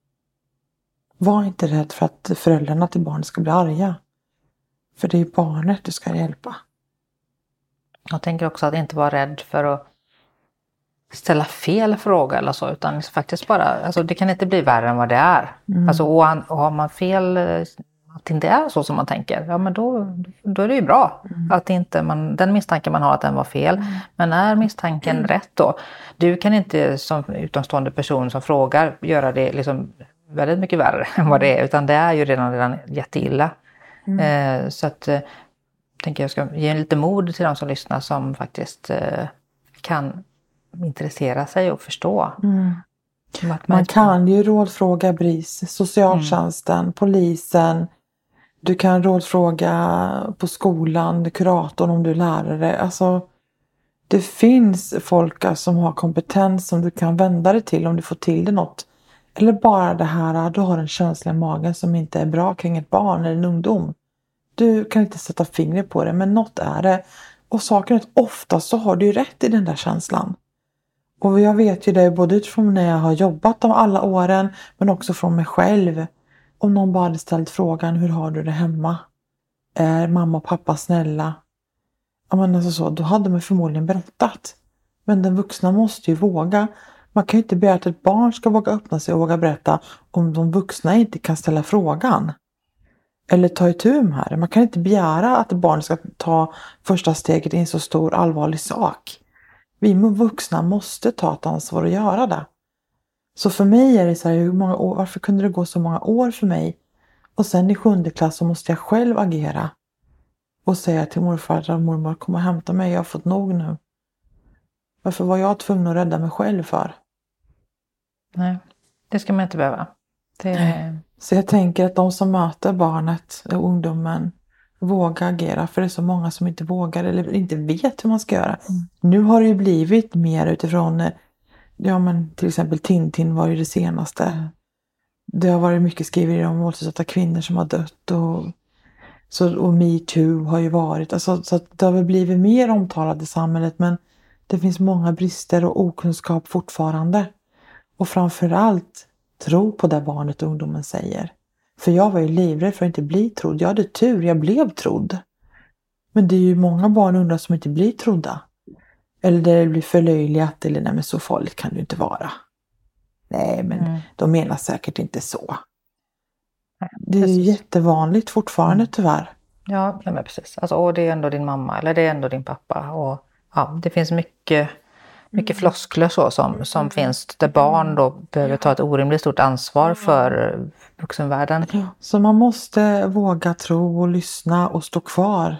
Var inte rädd för att föräldrarna till barnet ska bli arga. För det är barnet du ska hjälpa. Jag tänker också att inte vara rädd för att ställa fel fråga eller så, utan faktiskt bara, alltså det kan inte bli värre än vad det är. Mm. Alltså och, och har man fel, att det inte är så som man tänker, ja men då, då är det ju bra. Mm. Att inte man, den misstanken man har att den var fel. Mm. Men är misstanken mm. rätt då? Du kan inte som utomstående person som frågar göra det liksom väldigt mycket värre än vad det är, utan det är ju redan, redan jätteilla. Mm. Eh, så att eh, tänker jag ska ge lite mod till de som lyssnar som faktiskt eh, kan intressera sig och förstå. Mm. Man, man kan ju rådfråga B R I S, socialtjänsten, mm. polisen. Du kan rådfråga på skolan, kuratorn om du är lärare. Alltså, det finns folk som har kompetens som du kan vända dig till om du får till det något. Eller bara det här, du har en känsla i magen som inte är bra kring ett barn eller en ungdom. Du kan inte sätta fingret på det, men något är det. Och saken är att ofta så har du ju rätt i den där känslan. Och jag vet ju det både utifrån när jag har jobbat de alla åren, men också från mig själv. Om någon bara hade ställt frågan, hur har du det hemma? Är mamma och pappa snälla? Ja, men alltså så, då hade man förmodligen berättat. Men den vuxna måste ju våga. Man kan ju inte begära att ett barn ska våga öppna sig och våga berätta om de vuxna inte kan ställa frågan. Eller ta itu med det. Man kan inte begära att ett barn ska ta första steget i en så stor allvarlig sak. Vi vuxna måste ta ett ansvar och göra det. Så för mig är det så här, hur många år, varför kunde det gå så många år för mig? Och sen i sjunde klass så måste jag själv agera. Och säga till morfar och mormor, kom och hämta mig, jag har fått nog nu. Varför var jag tvungen att rädda mig själv för? Nej, det ska man inte behöva. Det... Så jag tänker att de som möter barnet och ungdomen våga agera. För det är så många som inte vågar eller inte vet hur man ska göra. Mm. Nu har det ju blivit mer utifrån, ja men till exempel Tintin var ju det senaste. Mm. Det har varit mycket skriverier om våldsutsatta kvinnor som har dött. Och, så, och Me Too har ju varit. Alltså, så att det har väl blivit mer omtalat i samhället. Men det finns många brister och okunskap fortfarande. Och framförallt tro på det barnet och ungdomen säger. För jag var ju livrädd för att inte bli trodd. Jag hade tur, jag blev trodd. Men det är ju många barn och ungdomar som inte blir trodda. Eller där det blir förlöjligat. Eller nej men så farligt kan det inte vara. Nej men mm. de menar säkert inte så. Det är ju jättevanligt fortfarande tyvärr. Ja, nej men precis. Alltså, och det är ändå din mamma eller det är ändå din pappa. Och ja, det finns mycket... Mycket floskler så som, som finns där barn då behöver ta ett orimligt stort ansvar för vuxenvärlden. Så man måste våga tro och lyssna och stå kvar.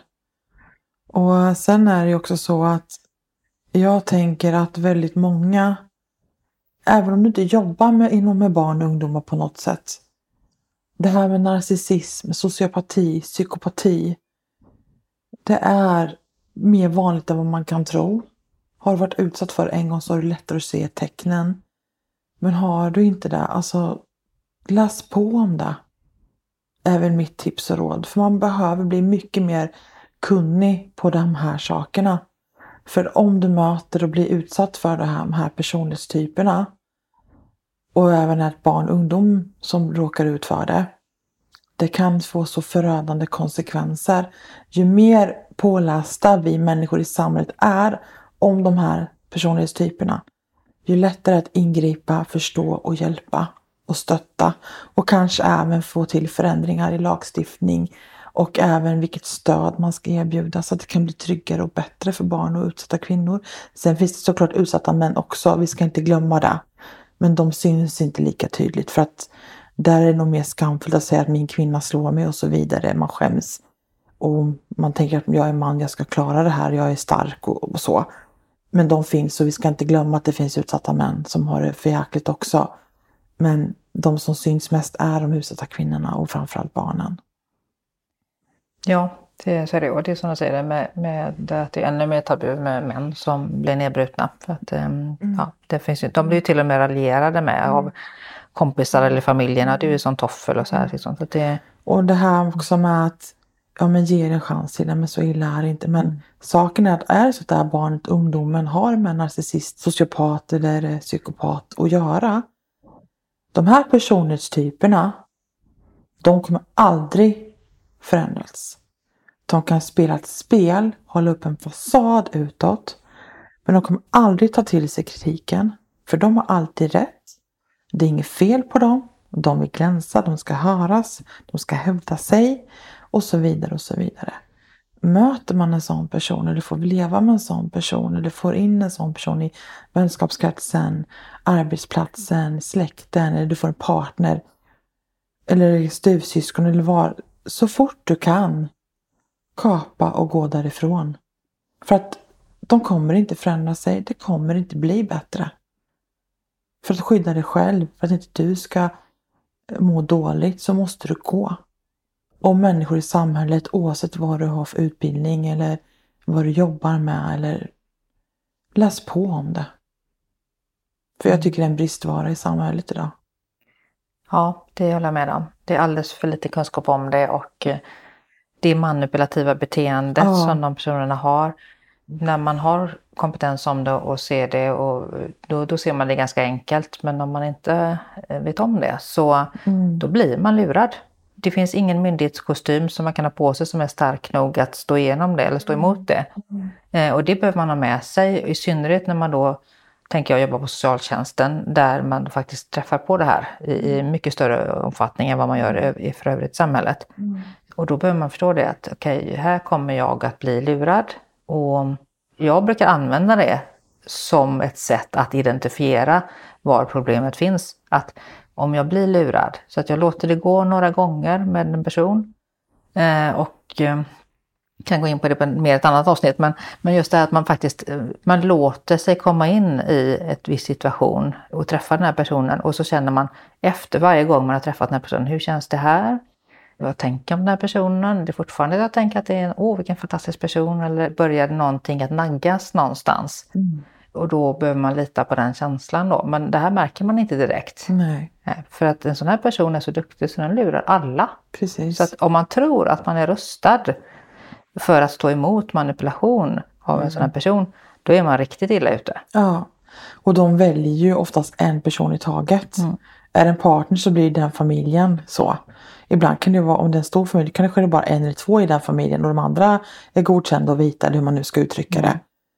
Och sen är det också så att jag tänker att väldigt många, även om du inte jobbar med, inom med barn och ungdomar på något sätt. Det här med narcissism, sociopati, psykopati. Det är mer vanligt än vad man kan tro. Har du varit utsatt för en gång så är det lättare att se tecknen. Men har du inte det, alltså läs på om det. Även mitt tips och råd. För man behöver bli mycket mer kunnig på de här sakerna. För om du möter och blir utsatt för de här, de här personlighetstyperna. Och även ett barn och ungdom som råkar ut för det. Det kan få så förödande konsekvenser. Ju mer pålästa vi människor i samhället är om de här personlighetstyperna, ju lättare att ingripa, förstå och hjälpa och stötta. Och kanske även få till förändringar i lagstiftning och även vilket stöd man ska erbjuda så att det kan bli tryggare och bättre för barn och utsatta kvinnor. Sen finns det såklart utsatta män också, vi ska inte glömma det. Men de syns inte lika tydligt för att där är det nog mer skamfullt att säga att min kvinna slår mig och så vidare. Man skäms och man tänker att jag är man, jag ska klara det här, jag är stark och, och så. Men de finns och vi ska inte glömma att det finns utsatta män som har det för jäkligt också. Men de som syns mest är de utsatta kvinnorna och framförallt barnen. Ja, det, så är det. Och det är som jag säger med, med det att det är ännu mer tabu med män som blir nedbrutna. För att, um, mm. ja, det finns ju, de blir ju till och med raljerade med mm. av, kompisar eller familjerna, du är som toffel och så här. Liksom. Så att det... Och det här också med att ja, men ge en chans till det, men så illa är det inte. Men mm. saken är att är det så att det här barnet, ungdomen har med narcissist, sociopat eller psykopat att göra. De här personlighetstyperna, de kommer aldrig förändras. De kan spela ett spel, hålla upp en fasad utåt. Men de kommer aldrig ta till sig kritiken. För de har alltid rätt. Det är inget fel på dem. De vill glänsa, de ska höras, de ska hävda sig. Och så vidare och så vidare. Möter man en sån person eller får leva med en sån person eller får in en sån person i vänskapskretsen, arbetsplatsen, släkten eller du får en partner eller styvsyskon eller vad. Så fort du kan kapa och gå därifrån. För att de kommer inte förändra sig, det kommer inte bli bättre. För att skydda dig själv, för att inte du ska må dåligt så måste du gå. Och människor i samhället, oavsett vad du har för utbildning eller vad du jobbar med, eller läs på om det. För jag tycker det är en bristvara i samhället idag. Ja, det håller jag med om. Det är alldeles för lite kunskap om det och det manipulativa beteendet ja. som de personerna har. När man har kompetens om det och ser det, och då, då ser man det ganska enkelt. Men om man inte vet om det så mm. då blir man lurad. Det finns ingen myndighetskostym som man kan ha på sig som är stark nog att stå igenom det eller stå emot det. Mm. Eh, och det behöver man ha med sig, i synnerhet när man då, tänker jag, jobbar på socialtjänsten där man faktiskt träffar på det här i, i mycket större omfattning än vad man gör i för övrigt samhället. Mm. Och då behöver man förstå det att okej, okay, här kommer jag att bli lurad. Och jag brukar använda det som ett sätt att identifiera var problemet finns. Att om jag blir lurad så att jag låter det gå några gånger med en person eh, och eh, kan gå in på det på mer ett annat avsnitt, men, men just det här att man faktiskt man låter sig komma in i ett viss situation och träffa den här personen, och så känner man efter varje gång man har träffat den här personen, hur känns det här? Vad tänker om den här personen? Det är fortfarande att jag tänker att det är en, åh vilken fantastisk person, eller började någonting att naggas någonstans. Mm. Och då behöver man lita på den känslan då. Men det här märker man inte direkt. Nej. För att en sån här person är så duktig så den lurar alla. Precis. Så att om man tror att man är rustad för att stå emot manipulation av mm. en sån här person, då är man riktigt illa ute. Ja, och de väljer ju oftast en person i taget. Mm. Är det en partner så blir den familjen så. Ibland kan det vara, om det är en stor familj, kan det vara bara en eller två i den familjen och de andra är godkända och vita, eller hur man nu ska uttrycka mm. det.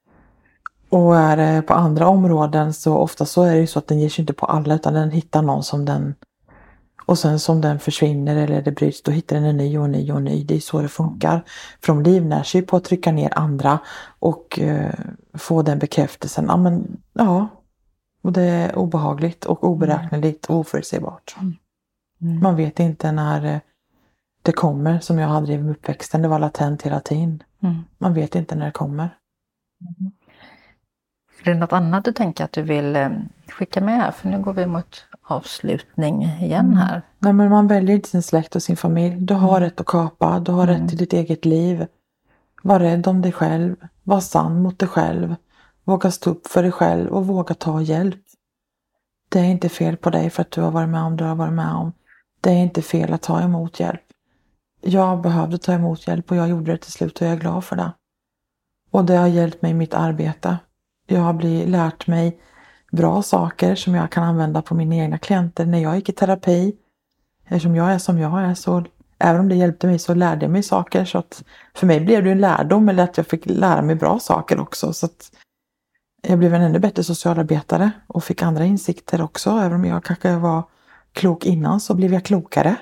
Och är det på andra områden så ofta så är det ju så att den ger sig inte på alla, utan den hittar någon som den, och sen som den försvinner eller det bryts, då hittar den en ny och en ny och en ny. Det är så det funkar. För de livnär sig på att trycka ner andra och uh, få den bekräftelsen. Ja, men, ja, och det är obehagligt och oberäkneligt och oförutsägbart. Mm. Mm. Man vet inte när det kommer, som jag hade i uppväxten. Det var latent hela tiden. Mm. Man vet inte när det kommer. Mm. Är det något annat du tänker att du vill skicka med här? För nu går vi mot avslutning igen här. Mm. Nej, men man väljer inte sin släkt och sin familj. Du har mm. rätt att kapa. Du har mm. rätt till ditt eget liv. Var rädd om dig själv. Var sann mot dig själv. Våga stå upp för dig själv och våga ta hjälp. Det är inte fel på dig för att du har varit med om du har varit med om. Det är inte fel att ta emot hjälp. Jag behövde ta emot hjälp och jag gjorde det till slut och jag är glad för det. Och det har hjälpt mig i mitt arbete. Jag har blivit, lärt mig bra saker som jag kan använda på mina egna klienter när jag gick i terapi. Eftersom jag är som jag är, så även om det hjälpte mig så lärde jag mig saker. Så att för mig blev det en lärdom, eller att jag fick lära mig bra saker också. Så att jag blev en ännu bättre socialarbetare och fick andra insikter också. Även om jag kanske var klok innan så blev jag klokare.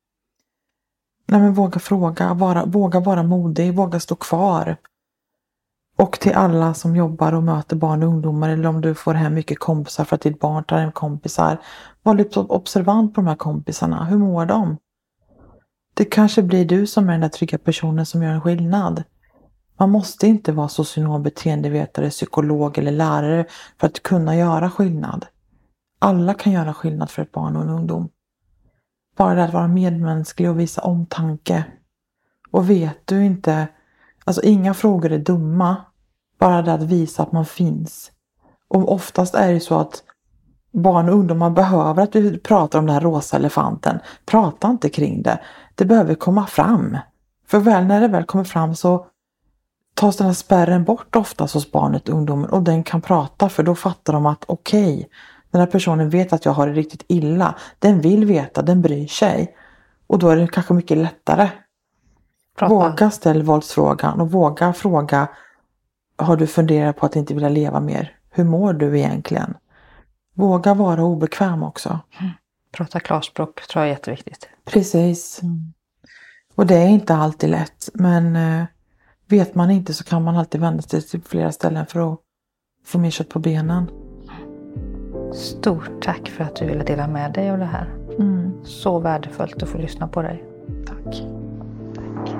Nej, men våga fråga, vara, våga vara modig, våga stå kvar. Och till alla som jobbar och möter barn och ungdomar, eller om du får hem mycket kompisar för att ditt barn tar hem kompisar. Var lite observant på de här kompisarna. Hur mår de? Det kanske blir du som är den där trygga personen som gör en skillnad. Man måste inte vara socionom, beteendevetare, psykolog eller lärare för att kunna göra skillnad. Alla kan göra skillnad för ett barn och en ungdom. Bara det att vara medmänsklig och visa omtanke. Och vet du inte, alltså inga frågor är dumma. Bara det att visa att man finns. Och oftast är det så att barn och ungdomar behöver att vi pratar om den här rosa elefanten. Prata inte kring det. Det behöver komma fram. För väl när det väl kommer fram så tas den här spärren bort oftast hos barnet och ungdomen. Och den kan prata, för då fattar de att okej, okay, den här personen vet att jag har det riktigt illa. Den vill veta, den bryr sig. Och då är det kanske mycket lättare. Prata. Våga ställa våldsfrågan och våga fråga: har du funderat på att inte vilja leva mer? Hur mår du egentligen? Våga vara obekväm också. Mm. Prata klarspråk tror jag är jätteviktigt. Precis. Mm. Och det är inte alltid lätt. Men eh, vet man inte så kan man alltid vända sig till flera ställen för att få mer kött på benen. Stort tack för att du ville dela med dig av det här. Mm. Så värdefullt att få lyssna på dig. Tack. Tack.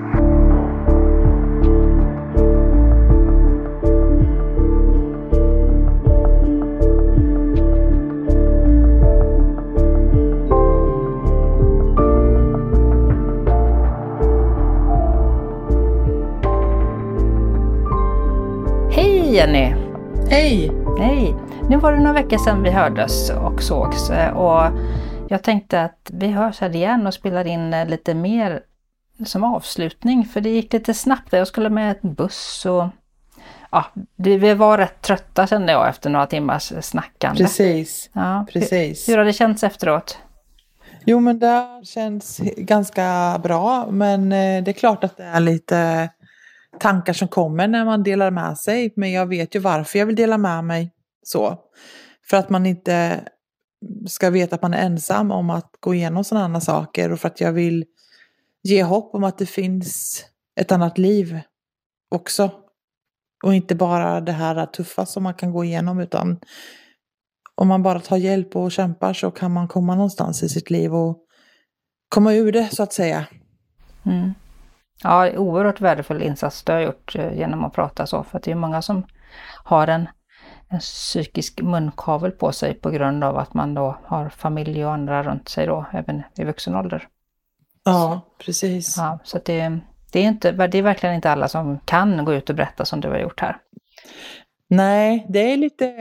Hej Jenny! Hej! Hej! Nu var det några veckor sedan vi hördes och sågs, och jag tänkte att vi hörs här igen och spelar in lite mer som avslutning, för det gick lite snabbt. Jag skulle med ett buss och ja, vi var rätt trötta kände jag efter några timmars snackande. Precis, ja, precis. Hur, hur har det känts efteråt? Jo, men det känns ganska bra, men det är klart att det är lite tankar som kommer när man delar med sig, men jag vet ju varför jag vill dela med mig så. För att man inte ska veta att man är ensam om att gå igenom sådana saker, och för att jag vill ge hopp om att det finns ett annat liv också. Och inte bara det här tuffa som man kan gå igenom, utan om man bara tar hjälp och kämpar så kan man komma någonstans i sitt liv och komma ur det så att säga. Mm. Ja, oerhört värdefull insats du har gjort genom att prata så, för att det är många som har en, en psykisk munkavel på sig på grund av att man då har familj och andra runt sig då, även i vuxen ålder. Ja, precis. Ja, så att det, det, är inte, det är verkligen inte alla som kan gå ut och berätta som du har gjort här. Nej, det är lite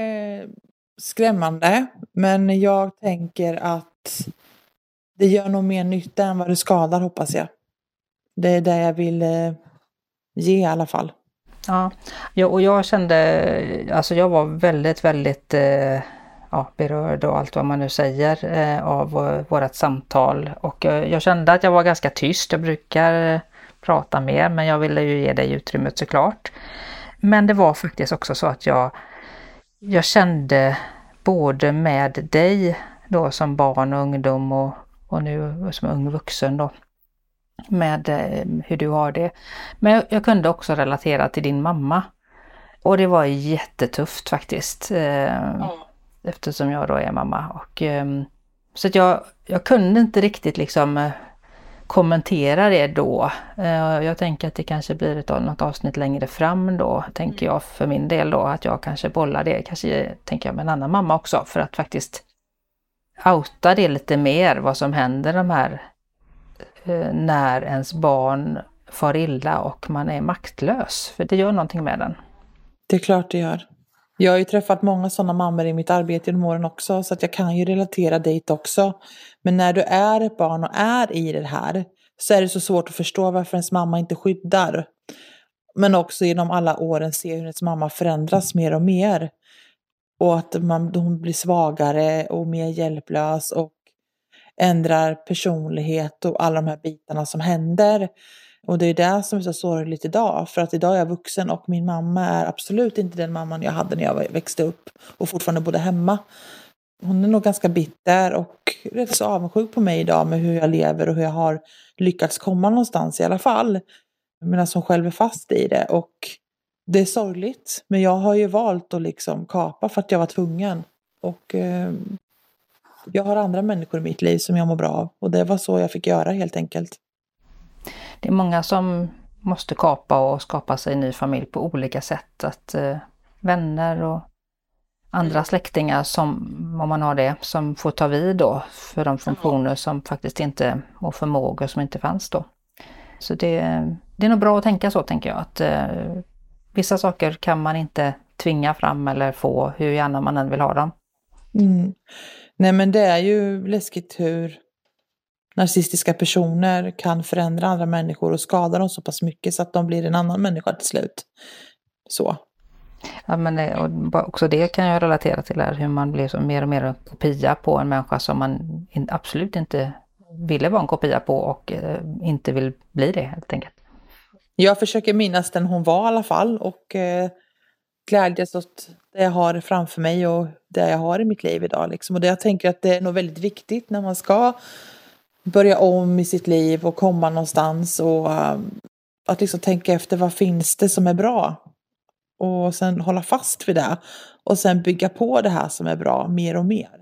skrämmande, men jag tänker att det gör nog mer nytta än vad det skadar, hoppas jag. Det är det jag vill eh, ge i alla fall. Ja, ja, och jag kände, alltså jag var väldigt, väldigt eh, ja, berörd och allt vad man nu säger eh, av vårat samtal. Och eh, jag kände att jag var ganska tyst. Jag brukar eh, prata mer, men jag ville ju ge dig utrymmet såklart. Men det var faktiskt också så att jag, jag kände både med dig då som barn och ungdom och, och nu som ung vuxen då, med eh, hur du har det. Men jag, jag kunde också relatera till din mamma. Och det var jättetufft faktiskt. Eh, mm. Eftersom jag då är mamma. Och, eh, så att jag, jag kunde inte riktigt liksom eh, kommentera det då. Eh, jag tänker att det kanske blir ett, något avsnitt längre fram då. Tänker jag för min del då. Att jag kanske bollar det. Kanske tänker jag med en annan mamma också. För att faktiskt outa det lite mer. Vad som händer de här när ens barn far illa och man är maktlös. För det gör någonting med den. Det är klart det gör. Jag har ju träffat många sådana mammor i mitt arbete genom åren också, så att jag kan ju relatera dit också. Men när du är ett barn och är i det här, så är det så svårt att förstå varför ens mamma inte skyddar. Men också genom alla åren se hur ens mamma förändras mer och mer. Och att man, hon blir svagare och mer hjälplös och ändrar personlighet och alla de här bitarna som händer. Och det är det som är så sorgligt idag. För att idag är jag vuxen och min mamma är absolut inte den mamman jag hade när jag växte upp och fortfarande bodde hemma. Hon är nog ganska bitter och rätt så avundsjuk på mig idag med hur jag lever och hur jag har lyckats komma någonstans i alla fall. Medan hon själv är fast i det. Och det är sorgligt. Men jag har ju valt att liksom kapa för att jag var tvungen. Och eh, jag har andra människor i mitt liv som jag mår bra av. Och det var så jag fick göra helt enkelt. Det är många som måste kapa och skapa sig en ny familj på olika sätt. Att eh, vänner och andra släktingar som, om man har det, som får ta vid då för de funktioner som faktiskt inte, och förmågor som inte fanns då. Så det, det är nog bra att tänka så, tänker jag. Att eh, vissa saker kan man inte tvinga fram eller få hur gärna man än vill ha dem. Mm. Nej, men det är ju läskigt hur narcissistiska personer kan förändra andra människor och skada dem så pass mycket så att de blir en annan människa till slut. Så. Ja, men det, och också det kan jag relatera till här, hur man blir så mer och mer en kopia på en människa som man in, absolut inte ville vara en kopia på och eh, inte vill bli det helt enkelt. Jag försöker minnas den hon var i alla fall och eh, glädjas åt det jag har framför mig och det jag har i mitt liv idag. Liksom. Och det jag tänker att det är nog väldigt viktigt när man ska börja om i sitt liv och komma någonstans och uh, att liksom tänka efter vad finns det som är bra och sen hålla fast vid det och sen bygga på det här som är bra mer och mer.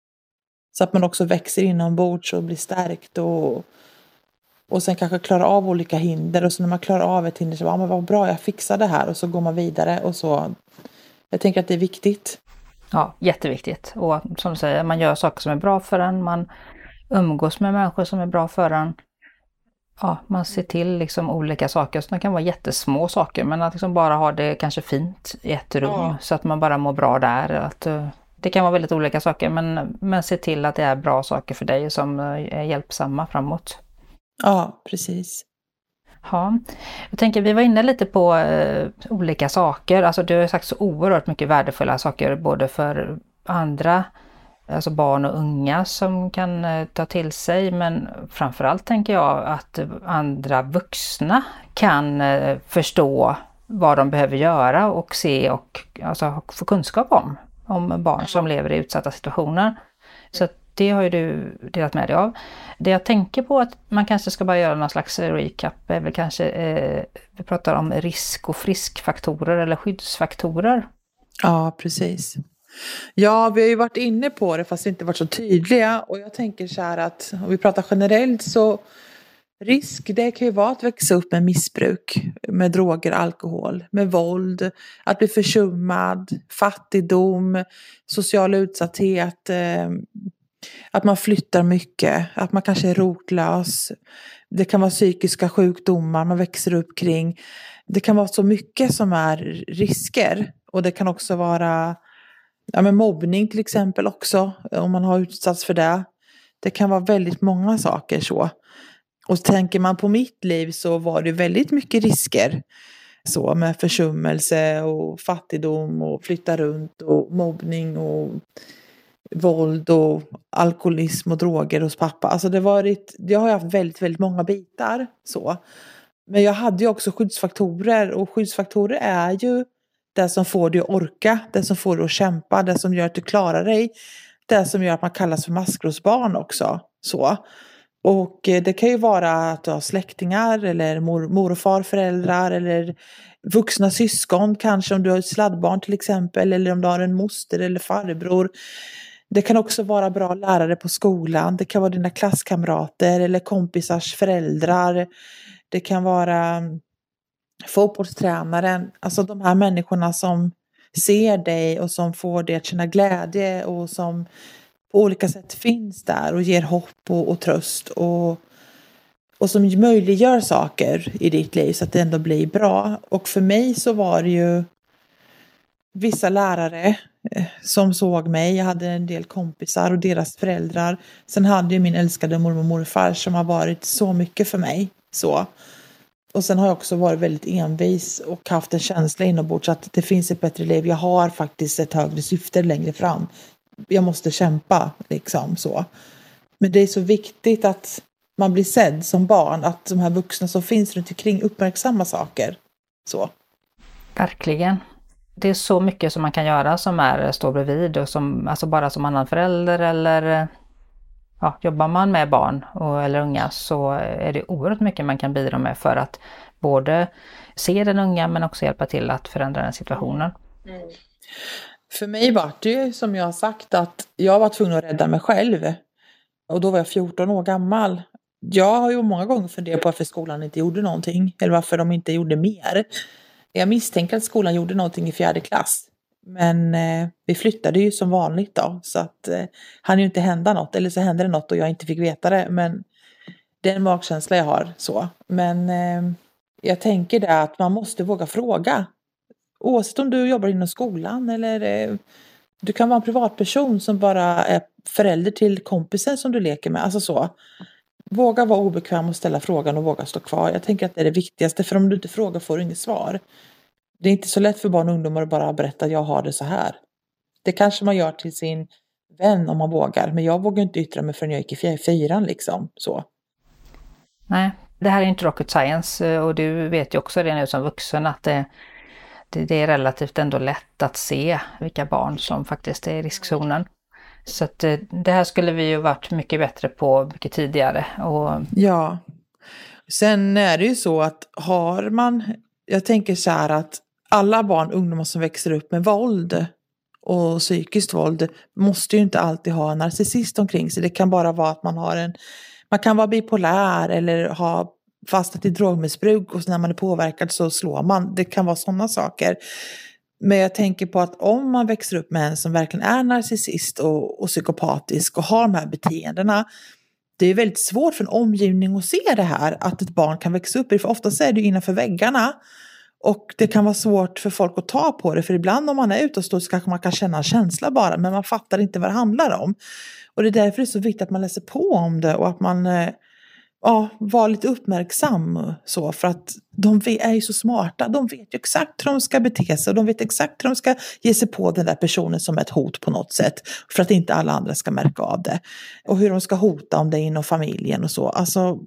Så att man också växer inombords och blir stärkt och, och sen kanske klarar av olika hinder och så när man klarar av ett hinder så ja, men vad bra, jag fixar det här och så går man vidare och så. Jag tänker att det är viktigt. Ja, jätteviktigt. Och som du säger, man gör saker som är bra för en, man umgås med människor som är bra för en. Ja, man ser till liksom olika saker, så det kan vara jättesmå saker, men att liksom bara ha det kanske fint i ett rum ja. Så att man bara mår bra där. Att, uh, det kan vara väldigt olika saker, men, men se till att det är bra saker för dig som uh, är hjälpsamma framåt. Ja, precis. Ja, jag tänker vi var inne lite på uh, olika saker, alltså du har sagt så oerhört mycket värdefulla saker både för andra, alltså barn och unga som kan eh, ta till sig, men framförallt tänker jag att andra vuxna kan eh, förstå vad de behöver göra och se och alltså, få kunskap om, om barn som lever i utsatta situationer. Så det har ju du delat med dig av. Det jag tänker på att man kanske ska bara göra någon slags recap är väl kanske, eh, vi pratar om risk- och friskfaktorer eller skyddsfaktorer. Ja, precis. Ja, vi har ju varit inne på det fast inte varit så tydliga och jag tänker så här att om vi pratar generellt så risk det kan ju vara att växa upp med missbruk, med droger, alkohol, med våld, att bli försummad, fattigdom, social utsatthet, eh, att man flyttar mycket, att man kanske är rotlös, det kan vara psykiska sjukdomar man växer upp kring, det kan vara så mycket som är risker och det kan också vara ja, men mobbning till exempel också, om man har utsatts för det. Det kan vara väldigt många saker så. Och tänker man på mitt liv så var det väldigt mycket risker. Så med försummelse och fattigdom och flytta runt och mobbning och våld och alkoholism och droger hos pappa. Alltså det varit, jag har haft väldigt, väldigt många bitar så. Men jag hade ju också skyddsfaktorer och skyddsfaktorer är ju det som får dig att orka, det som får dig att kämpa, det som gör att du klarar dig, det som gör att man kallas för maskrosbarn också. Så. Och det kan ju vara att du har släktingar eller mor, mor och farföräldrar eller vuxna syskon, kanske om du har ett sladdbarn till exempel, eller om du har en moster eller farbror. Det kan också vara bra lärare på skolan, det kan vara dina klasskamrater eller kompisars föräldrar. Det kan vara fotbollstränaren, alltså de här människorna som ser dig och som får dig att känna glädje och som på olika sätt finns där och ger hopp och, och tröst och, och som möjliggör saker i ditt liv så att det ändå blir bra. Och för mig så var det ju vissa lärare som såg mig, jag hade en del kompisar och deras föräldrar. Sen hade jag min älskade mormor och morfar som har varit så mycket för mig så. Och sen har jag också varit väldigt envis och haft en känsla inombords att det finns ett bättre liv. Jag har faktiskt ett högre syfte längre fram. Jag måste kämpa liksom så. Men det är så viktigt att man blir sedd som barn. Att de här vuxna som finns runt omkring uppmärksamma saker. Så. Verkligen. Det är så mycket som man kan göra som är står bredvid och som, alltså bara som annan förälder eller ja, jobbar man med barn och, eller unga så är det oerhört mycket man kan bidra med för att både se den unga men också hjälpa till att förändra den situationen. Mm. För mig var det ju som jag har sagt att jag var tvungen att rädda mig själv och då var jag fjorton år gammal. Jag har ju många gånger funderat på varför skolan inte gjorde någonting eller varför de inte gjorde mer. Jag misstänker att skolan gjorde någonting i fjärde klass. Men eh, vi flyttade ju som vanligt då. Så att eh, han ju inte hända något. Eller så hände det något och jag inte fick veta det. Men det är en magkänsla jag har så. Men eh, jag tänker det att man måste våga fråga. Oavsett om du jobbar inom skolan eller eh, Du kan vara en privatperson som bara är förälder till kompisen som du leker med. Alltså så. Våga vara obekväm och ställa frågan och våga stå kvar. Jag tänker att det är det viktigaste, för om du inte frågar får du inget svar. Det är inte så lätt för barn och ungdomar att bara berätta att jag har det så här. Det kanske man gör till sin vän om man vågar. Men jag vågar inte yttra mig förrän jag gick i fyran liksom. Så. Nej, det här är inte rocket science, och du vet ju också det nu som vuxen att det, det, det är relativt ändå lätt att se vilka barn som faktiskt är i riskzonen. Så att det här skulle vi ju varit mycket bättre på mycket tidigare. Och... Ja, sen är det ju så att har man, jag tänker så här att alla barn och ungdomar som växer upp med våld och psykiskt våld måste ju inte alltid ha en narcissist omkring sig. Det kan bara vara att man har en, man kan vara bipolär eller ha fastnat i drogmissbruk och när man är påverkad så slår man. Det kan vara sådana saker. Men jag tänker på att om man växer upp med en som verkligen är narcissist och, och psykopatisk och har de här beteendena, det är väldigt svårt för en omgivning att se det här, att ett barn kan växa upp i det, för ofta är det ju innanför väggarna och det kan vara svårt för folk att ta på det, för ibland om man är ute och står så kanske man kan känna en känsla bara, men man fattar inte vad det handlar om. Och det är därför det är så viktigt att man läser på om det och att man ja, var lite uppmärksam så, för att de är ju så smarta, de vet ju exakt hur de ska bete sig och de vet exakt hur de ska ge sig på den där personen som ett hot på något sätt, för att inte alla andra ska märka av det, och hur de ska hota om det inom familjen och så. Alltså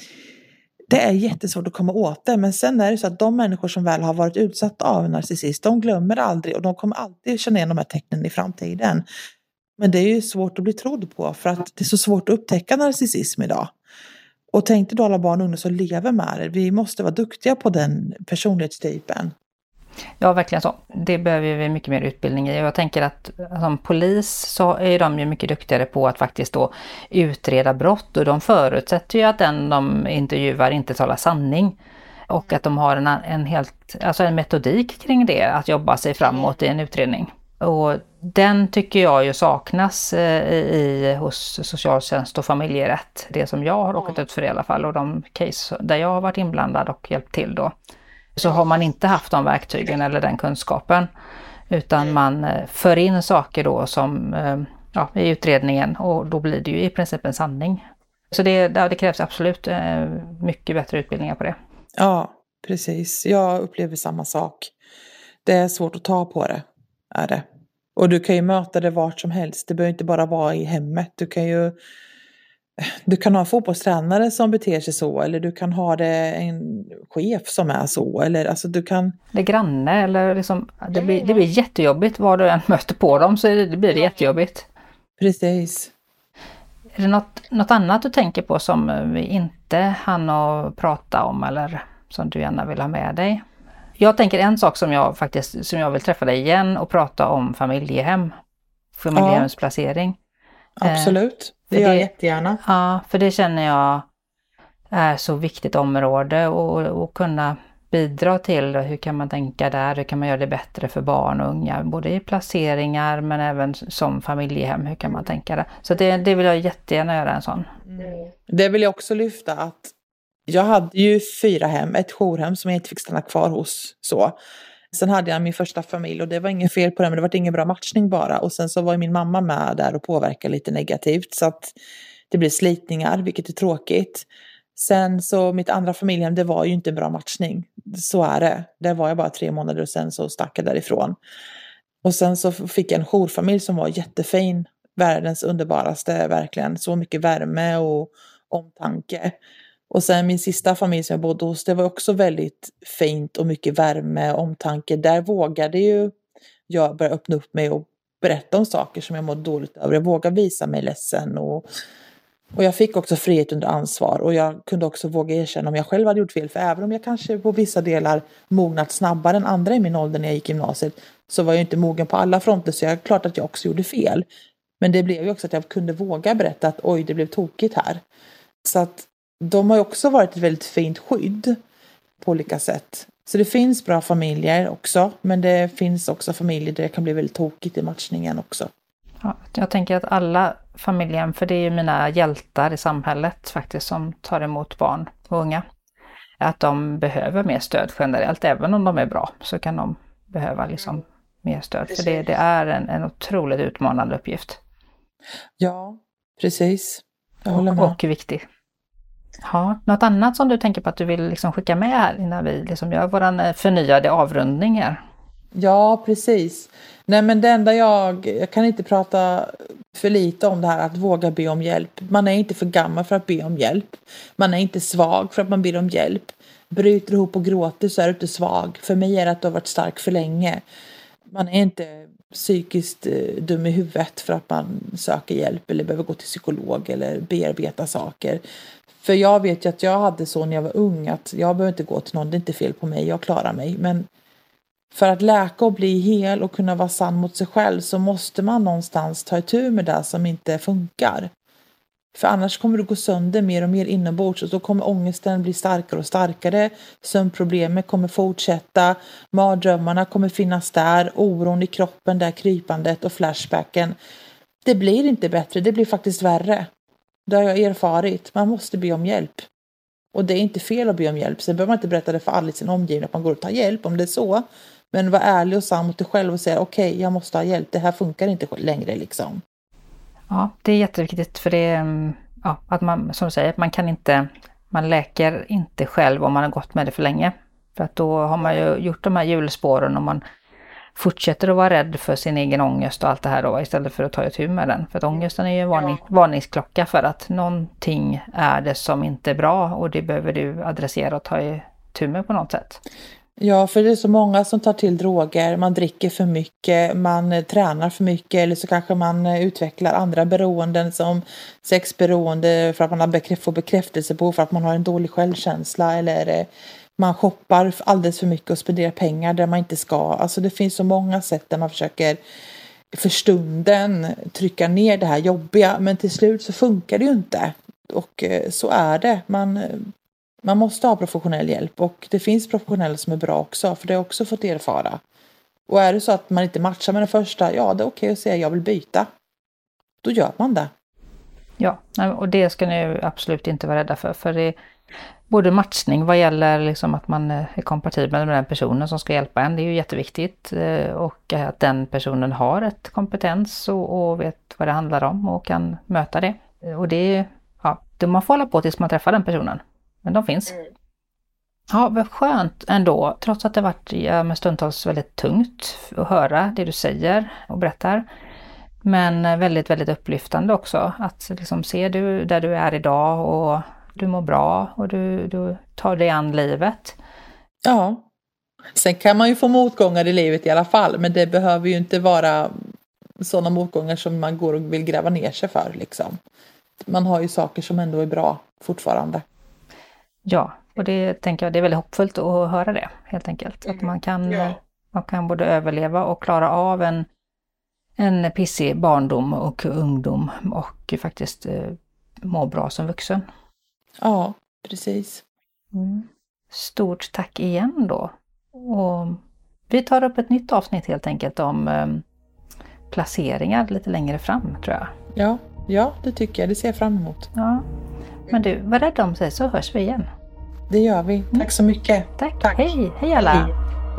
det är jättesvårt att komma åt det, men sen är det så att de människor som väl har varit utsatta av en narcissist, de glömmer aldrig och de kommer alltid känna igen de här tecknen i framtiden. Men det är ju svårt att bli trodd på, för att det är så svårt att upptäcka narcissism idag. Och tänk dig då alla barn och ungdomar som lever med det. Vi måste vara duktiga på den personlighetstypen. Ja, verkligen så. Det behöver vi mycket mer utbildning i. Och jag tänker att som polis så är de ju mycket duktigare på att faktiskt då utreda brott. Och de förutsätter ju att den de intervjuar inte talar sanning. Och att de har en, en, helt, alltså en metodik kring det, att jobba sig framåt i en utredning. Och den tycker jag ju saknas i, i, hos socialtjänst och familjerätt. Det som jag har råkat ut för i alla fall, och de case där jag har varit inblandad och hjälpt till då. Så har man inte haft de verktygen eller den kunskapen, utan man för in saker då som ja, i utredningen, och då blir det ju i princip en sanning. Så det, det krävs absolut mycket bättre utbildningar på det. Ja, precis. Jag upplever samma sak. Det är svårt att ta på det, är det. Och du kan ju möta det vart som helst. Det behöver inte bara vara i hemmet. Du kan ju du kan ha en fotbollstränare som beter sig så, eller du kan ha det en chef som är så, eller alltså du kan... Det är granne, eller liksom, det blir, det blir jättejobbigt var du än möter på dem, så det blir det jättejobbigt. Precis. Är det något, något annat du tänker på som vi inte hann att prata om, eller som du gärna vill ha med dig? Jag tänker en sak som jag faktiskt, som jag vill träffa dig igen och prata om familjehem. Familjehemsplacering. Ja, absolut. Det gör jag jättegärna. Ja, för det känner jag är så viktigt område, och, och kunna bidra till hur kan man tänka där, hur kan man göra det bättre för barn och unga, både i placeringar men även som familjehem, hur kan man tänka det. Så det, det vill jag jättegärna göra en sån. Mm. Det vill jag också lyfta, att jag hade ju fyra hem, ett jourhem som jag inte fick stanna kvar hos så. Sen hade jag min första familj och det var inget fel på det, men det var ingen bra matchning bara. Och sen så var min mamma med där och påverkade lite negativt, så att det blir slitningar, vilket är tråkigt. Sen så mitt andra familjehem, det var ju inte en bra matchning. Så är det. Det var jag bara tre månader och sen så stack jag därifrån. Och sen så fick jag en jourfamilj som var jättefin. Världens underbaraste, verkligen. Så mycket värme och omtanke. Och sen min sista familj som jag bodde hos, det var också väldigt fint och mycket värme och omtanke. Där vågade ju jag börja öppna upp mig och berätta om saker som jag mådde dåligt över. Jag vågade visa mig ledsen, och, och jag fick också frihet under ansvar. Och jag kunde också våga erkänna om jag själv hade gjort fel. För även om jag kanske på vissa delar mognat snabbare än andra i min ålder när jag gick i gymnasiet, så var jag inte mogen på alla fronter, så jag är klart att jag också gjorde fel. Men det blev ju också att jag kunde våga berätta att oj, det blev tokigt här. Så att de har ju också varit ett väldigt fint skydd på olika sätt. Så det finns bra familjer också, men det finns också familjer där det kan bli väldigt tokigt i matchningen också. Ja, jag tänker att alla familjer, för det är ju mina hjältar i samhället faktiskt som tar emot barn och unga, att de behöver mer stöd generellt. Även om de är bra så kan de behöva liksom mer stöd. Precis. För det, det är en, en otroligt utmanande uppgift. Ja, precis. Jag håller med. Och, och viktig. Ja, något annat som du tänker på att du vill liksom skicka med här innan vi liksom gör vår förnyade avrundning här? Ja, precis. Nej, men det enda jag, jag kan inte prata för lite om det här att våga be om hjälp. Man är inte för gammal för att be om hjälp. Man är inte svag för att man ber om hjälp. Bryter ihop och gråter så är du inte svag. För mig är det att du har varit stark för länge. Man är inte psykiskt dum i huvudet för att man söker hjälp eller behöver gå till psykolog eller bearbeta saker. För jag vet ju att jag hade så när jag var ung att jag behöver inte gå till någon, det är inte fel på mig, jag klarar mig. Men för att läka och bli hel och kunna vara sann mot sig själv så måste man någonstans ta itu med det som inte funkar. För annars kommer du gå sönder mer och mer inombords och då kommer ångesten bli starkare och starkare. Sömnproblemet kommer fortsätta, mardrömmarna kommer finnas där, oron i kroppen, där krypandet och flashbacken. Det blir inte bättre, det blir faktiskt värre. Det har jag erfarit. Man måste be om hjälp. Och det är inte fel att be om hjälp. Sen behöver man inte berätta det för alla i sin omgivning att man går och tar hjälp om det är så. Men var ärlig och sann mot dig själv och säga okej, okay, jag måste ha hjälp. Det här funkar inte längre liksom. Ja, det är jätteviktigt för det ja, att man, som du säger, man kan inte, man läker inte själv om man har gått med det för länge. För att då har man ju gjort de här hjulspåren och man fortsätter att vara rädd för sin egen ångest och allt det här då istället för att ta itu med den. För att ångesten är ju en varning, varningsklocka för att någonting är det som inte är bra och det behöver du adressera och ta itu med på något sätt. Ja, för det är så många som tar till droger, man dricker för mycket, man tränar för mycket eller så kanske man utvecklar andra beroenden som sexberoende för att man har bekräft- får bekräftelse på för att man har en dålig självkänsla eller man shoppar alldeles för mycket och spenderar pengar där man inte ska. Alltså det finns så många sätt där man försöker för stunden trycka ner det här jobbiga men till slut så funkar det ju inte. Och så är det. Man, man måste ha professionell hjälp och det finns professionella som är bra också för det har jag också fått erfara. Och är det så att man inte matchar med den första, ja det är okej att säga jag vill byta. Då gör man det. Ja, och det ska ni absolut inte vara rädda för. För det är både matchning vad gäller liksom att man är kompatibel med den personen som ska hjälpa en. Det är ju jätteviktigt. Och att den personen har ett kompetens och, och vet vad det handlar om och kan möta det. Och det är, ja, det man får hålla på tills man träffar den personen. Men de finns. Ja, vad skönt ändå. Trots att det varit ja, med stundtals väldigt tungt att höra det du säger och berättar. Men väldigt, väldigt upplyftande också. Att liksom se du där du är idag och du mår bra och du, du tar dig an livet. Ja. Sen kan man ju få motgångar i livet i alla fall. Men det behöver ju inte vara sådana motgångar som man går och vill gräva ner sig för. Liksom. Man har ju saker som ändå är bra fortfarande. Ja, och det tänker jag det är väldigt hoppfullt att höra det helt enkelt. Mm. Att man kan, ja. man kan både överleva och klara av en En pissig barndom och ungdom och faktiskt eh, må bra som vuxen. Ja, precis. Mm. Stort tack igen då. Och vi tar upp ett nytt avsnitt helt enkelt om eh, placeringar lite längre fram tror jag. Ja, ja, det tycker jag. Det ser jag fram emot. Ja. Men du, var rädd om sig så hörs vi igen. Det gör vi. Tack så mycket. Tack. Tack. Hej, hej alla. Hej.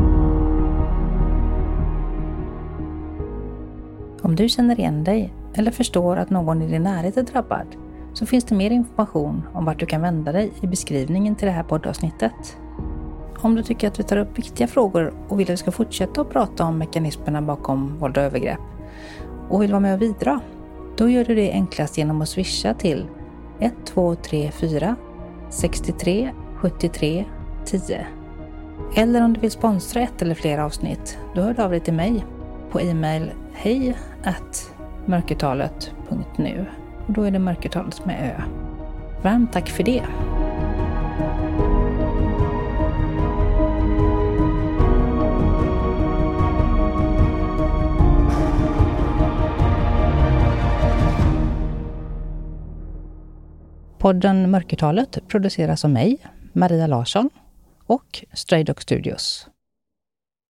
Om du känner igen dig eller förstår att någon i din närhet är drabbad så finns det mer information om vart du kan vända dig i beskrivningen till det här poddavsnittet. Om du tycker att vi tar upp viktiga frågor och vill att vi ska fortsätta att prata om mekanismerna bakom våld och övergrepp och vill vara med och bidra, då gör du det enklast genom att swisha till ett två tre fyra sex tre sju tre tio. Eller om du vill sponsra ett eller flera avsnitt, då hör du av dig till mig på e-mail hej at mörkertalet punkt nu. Och då är det mörkertalet med ö. Varmt tack för det! Podden Mörkertalet produceras av mig, Maria Larsson och Stray Dog Studios.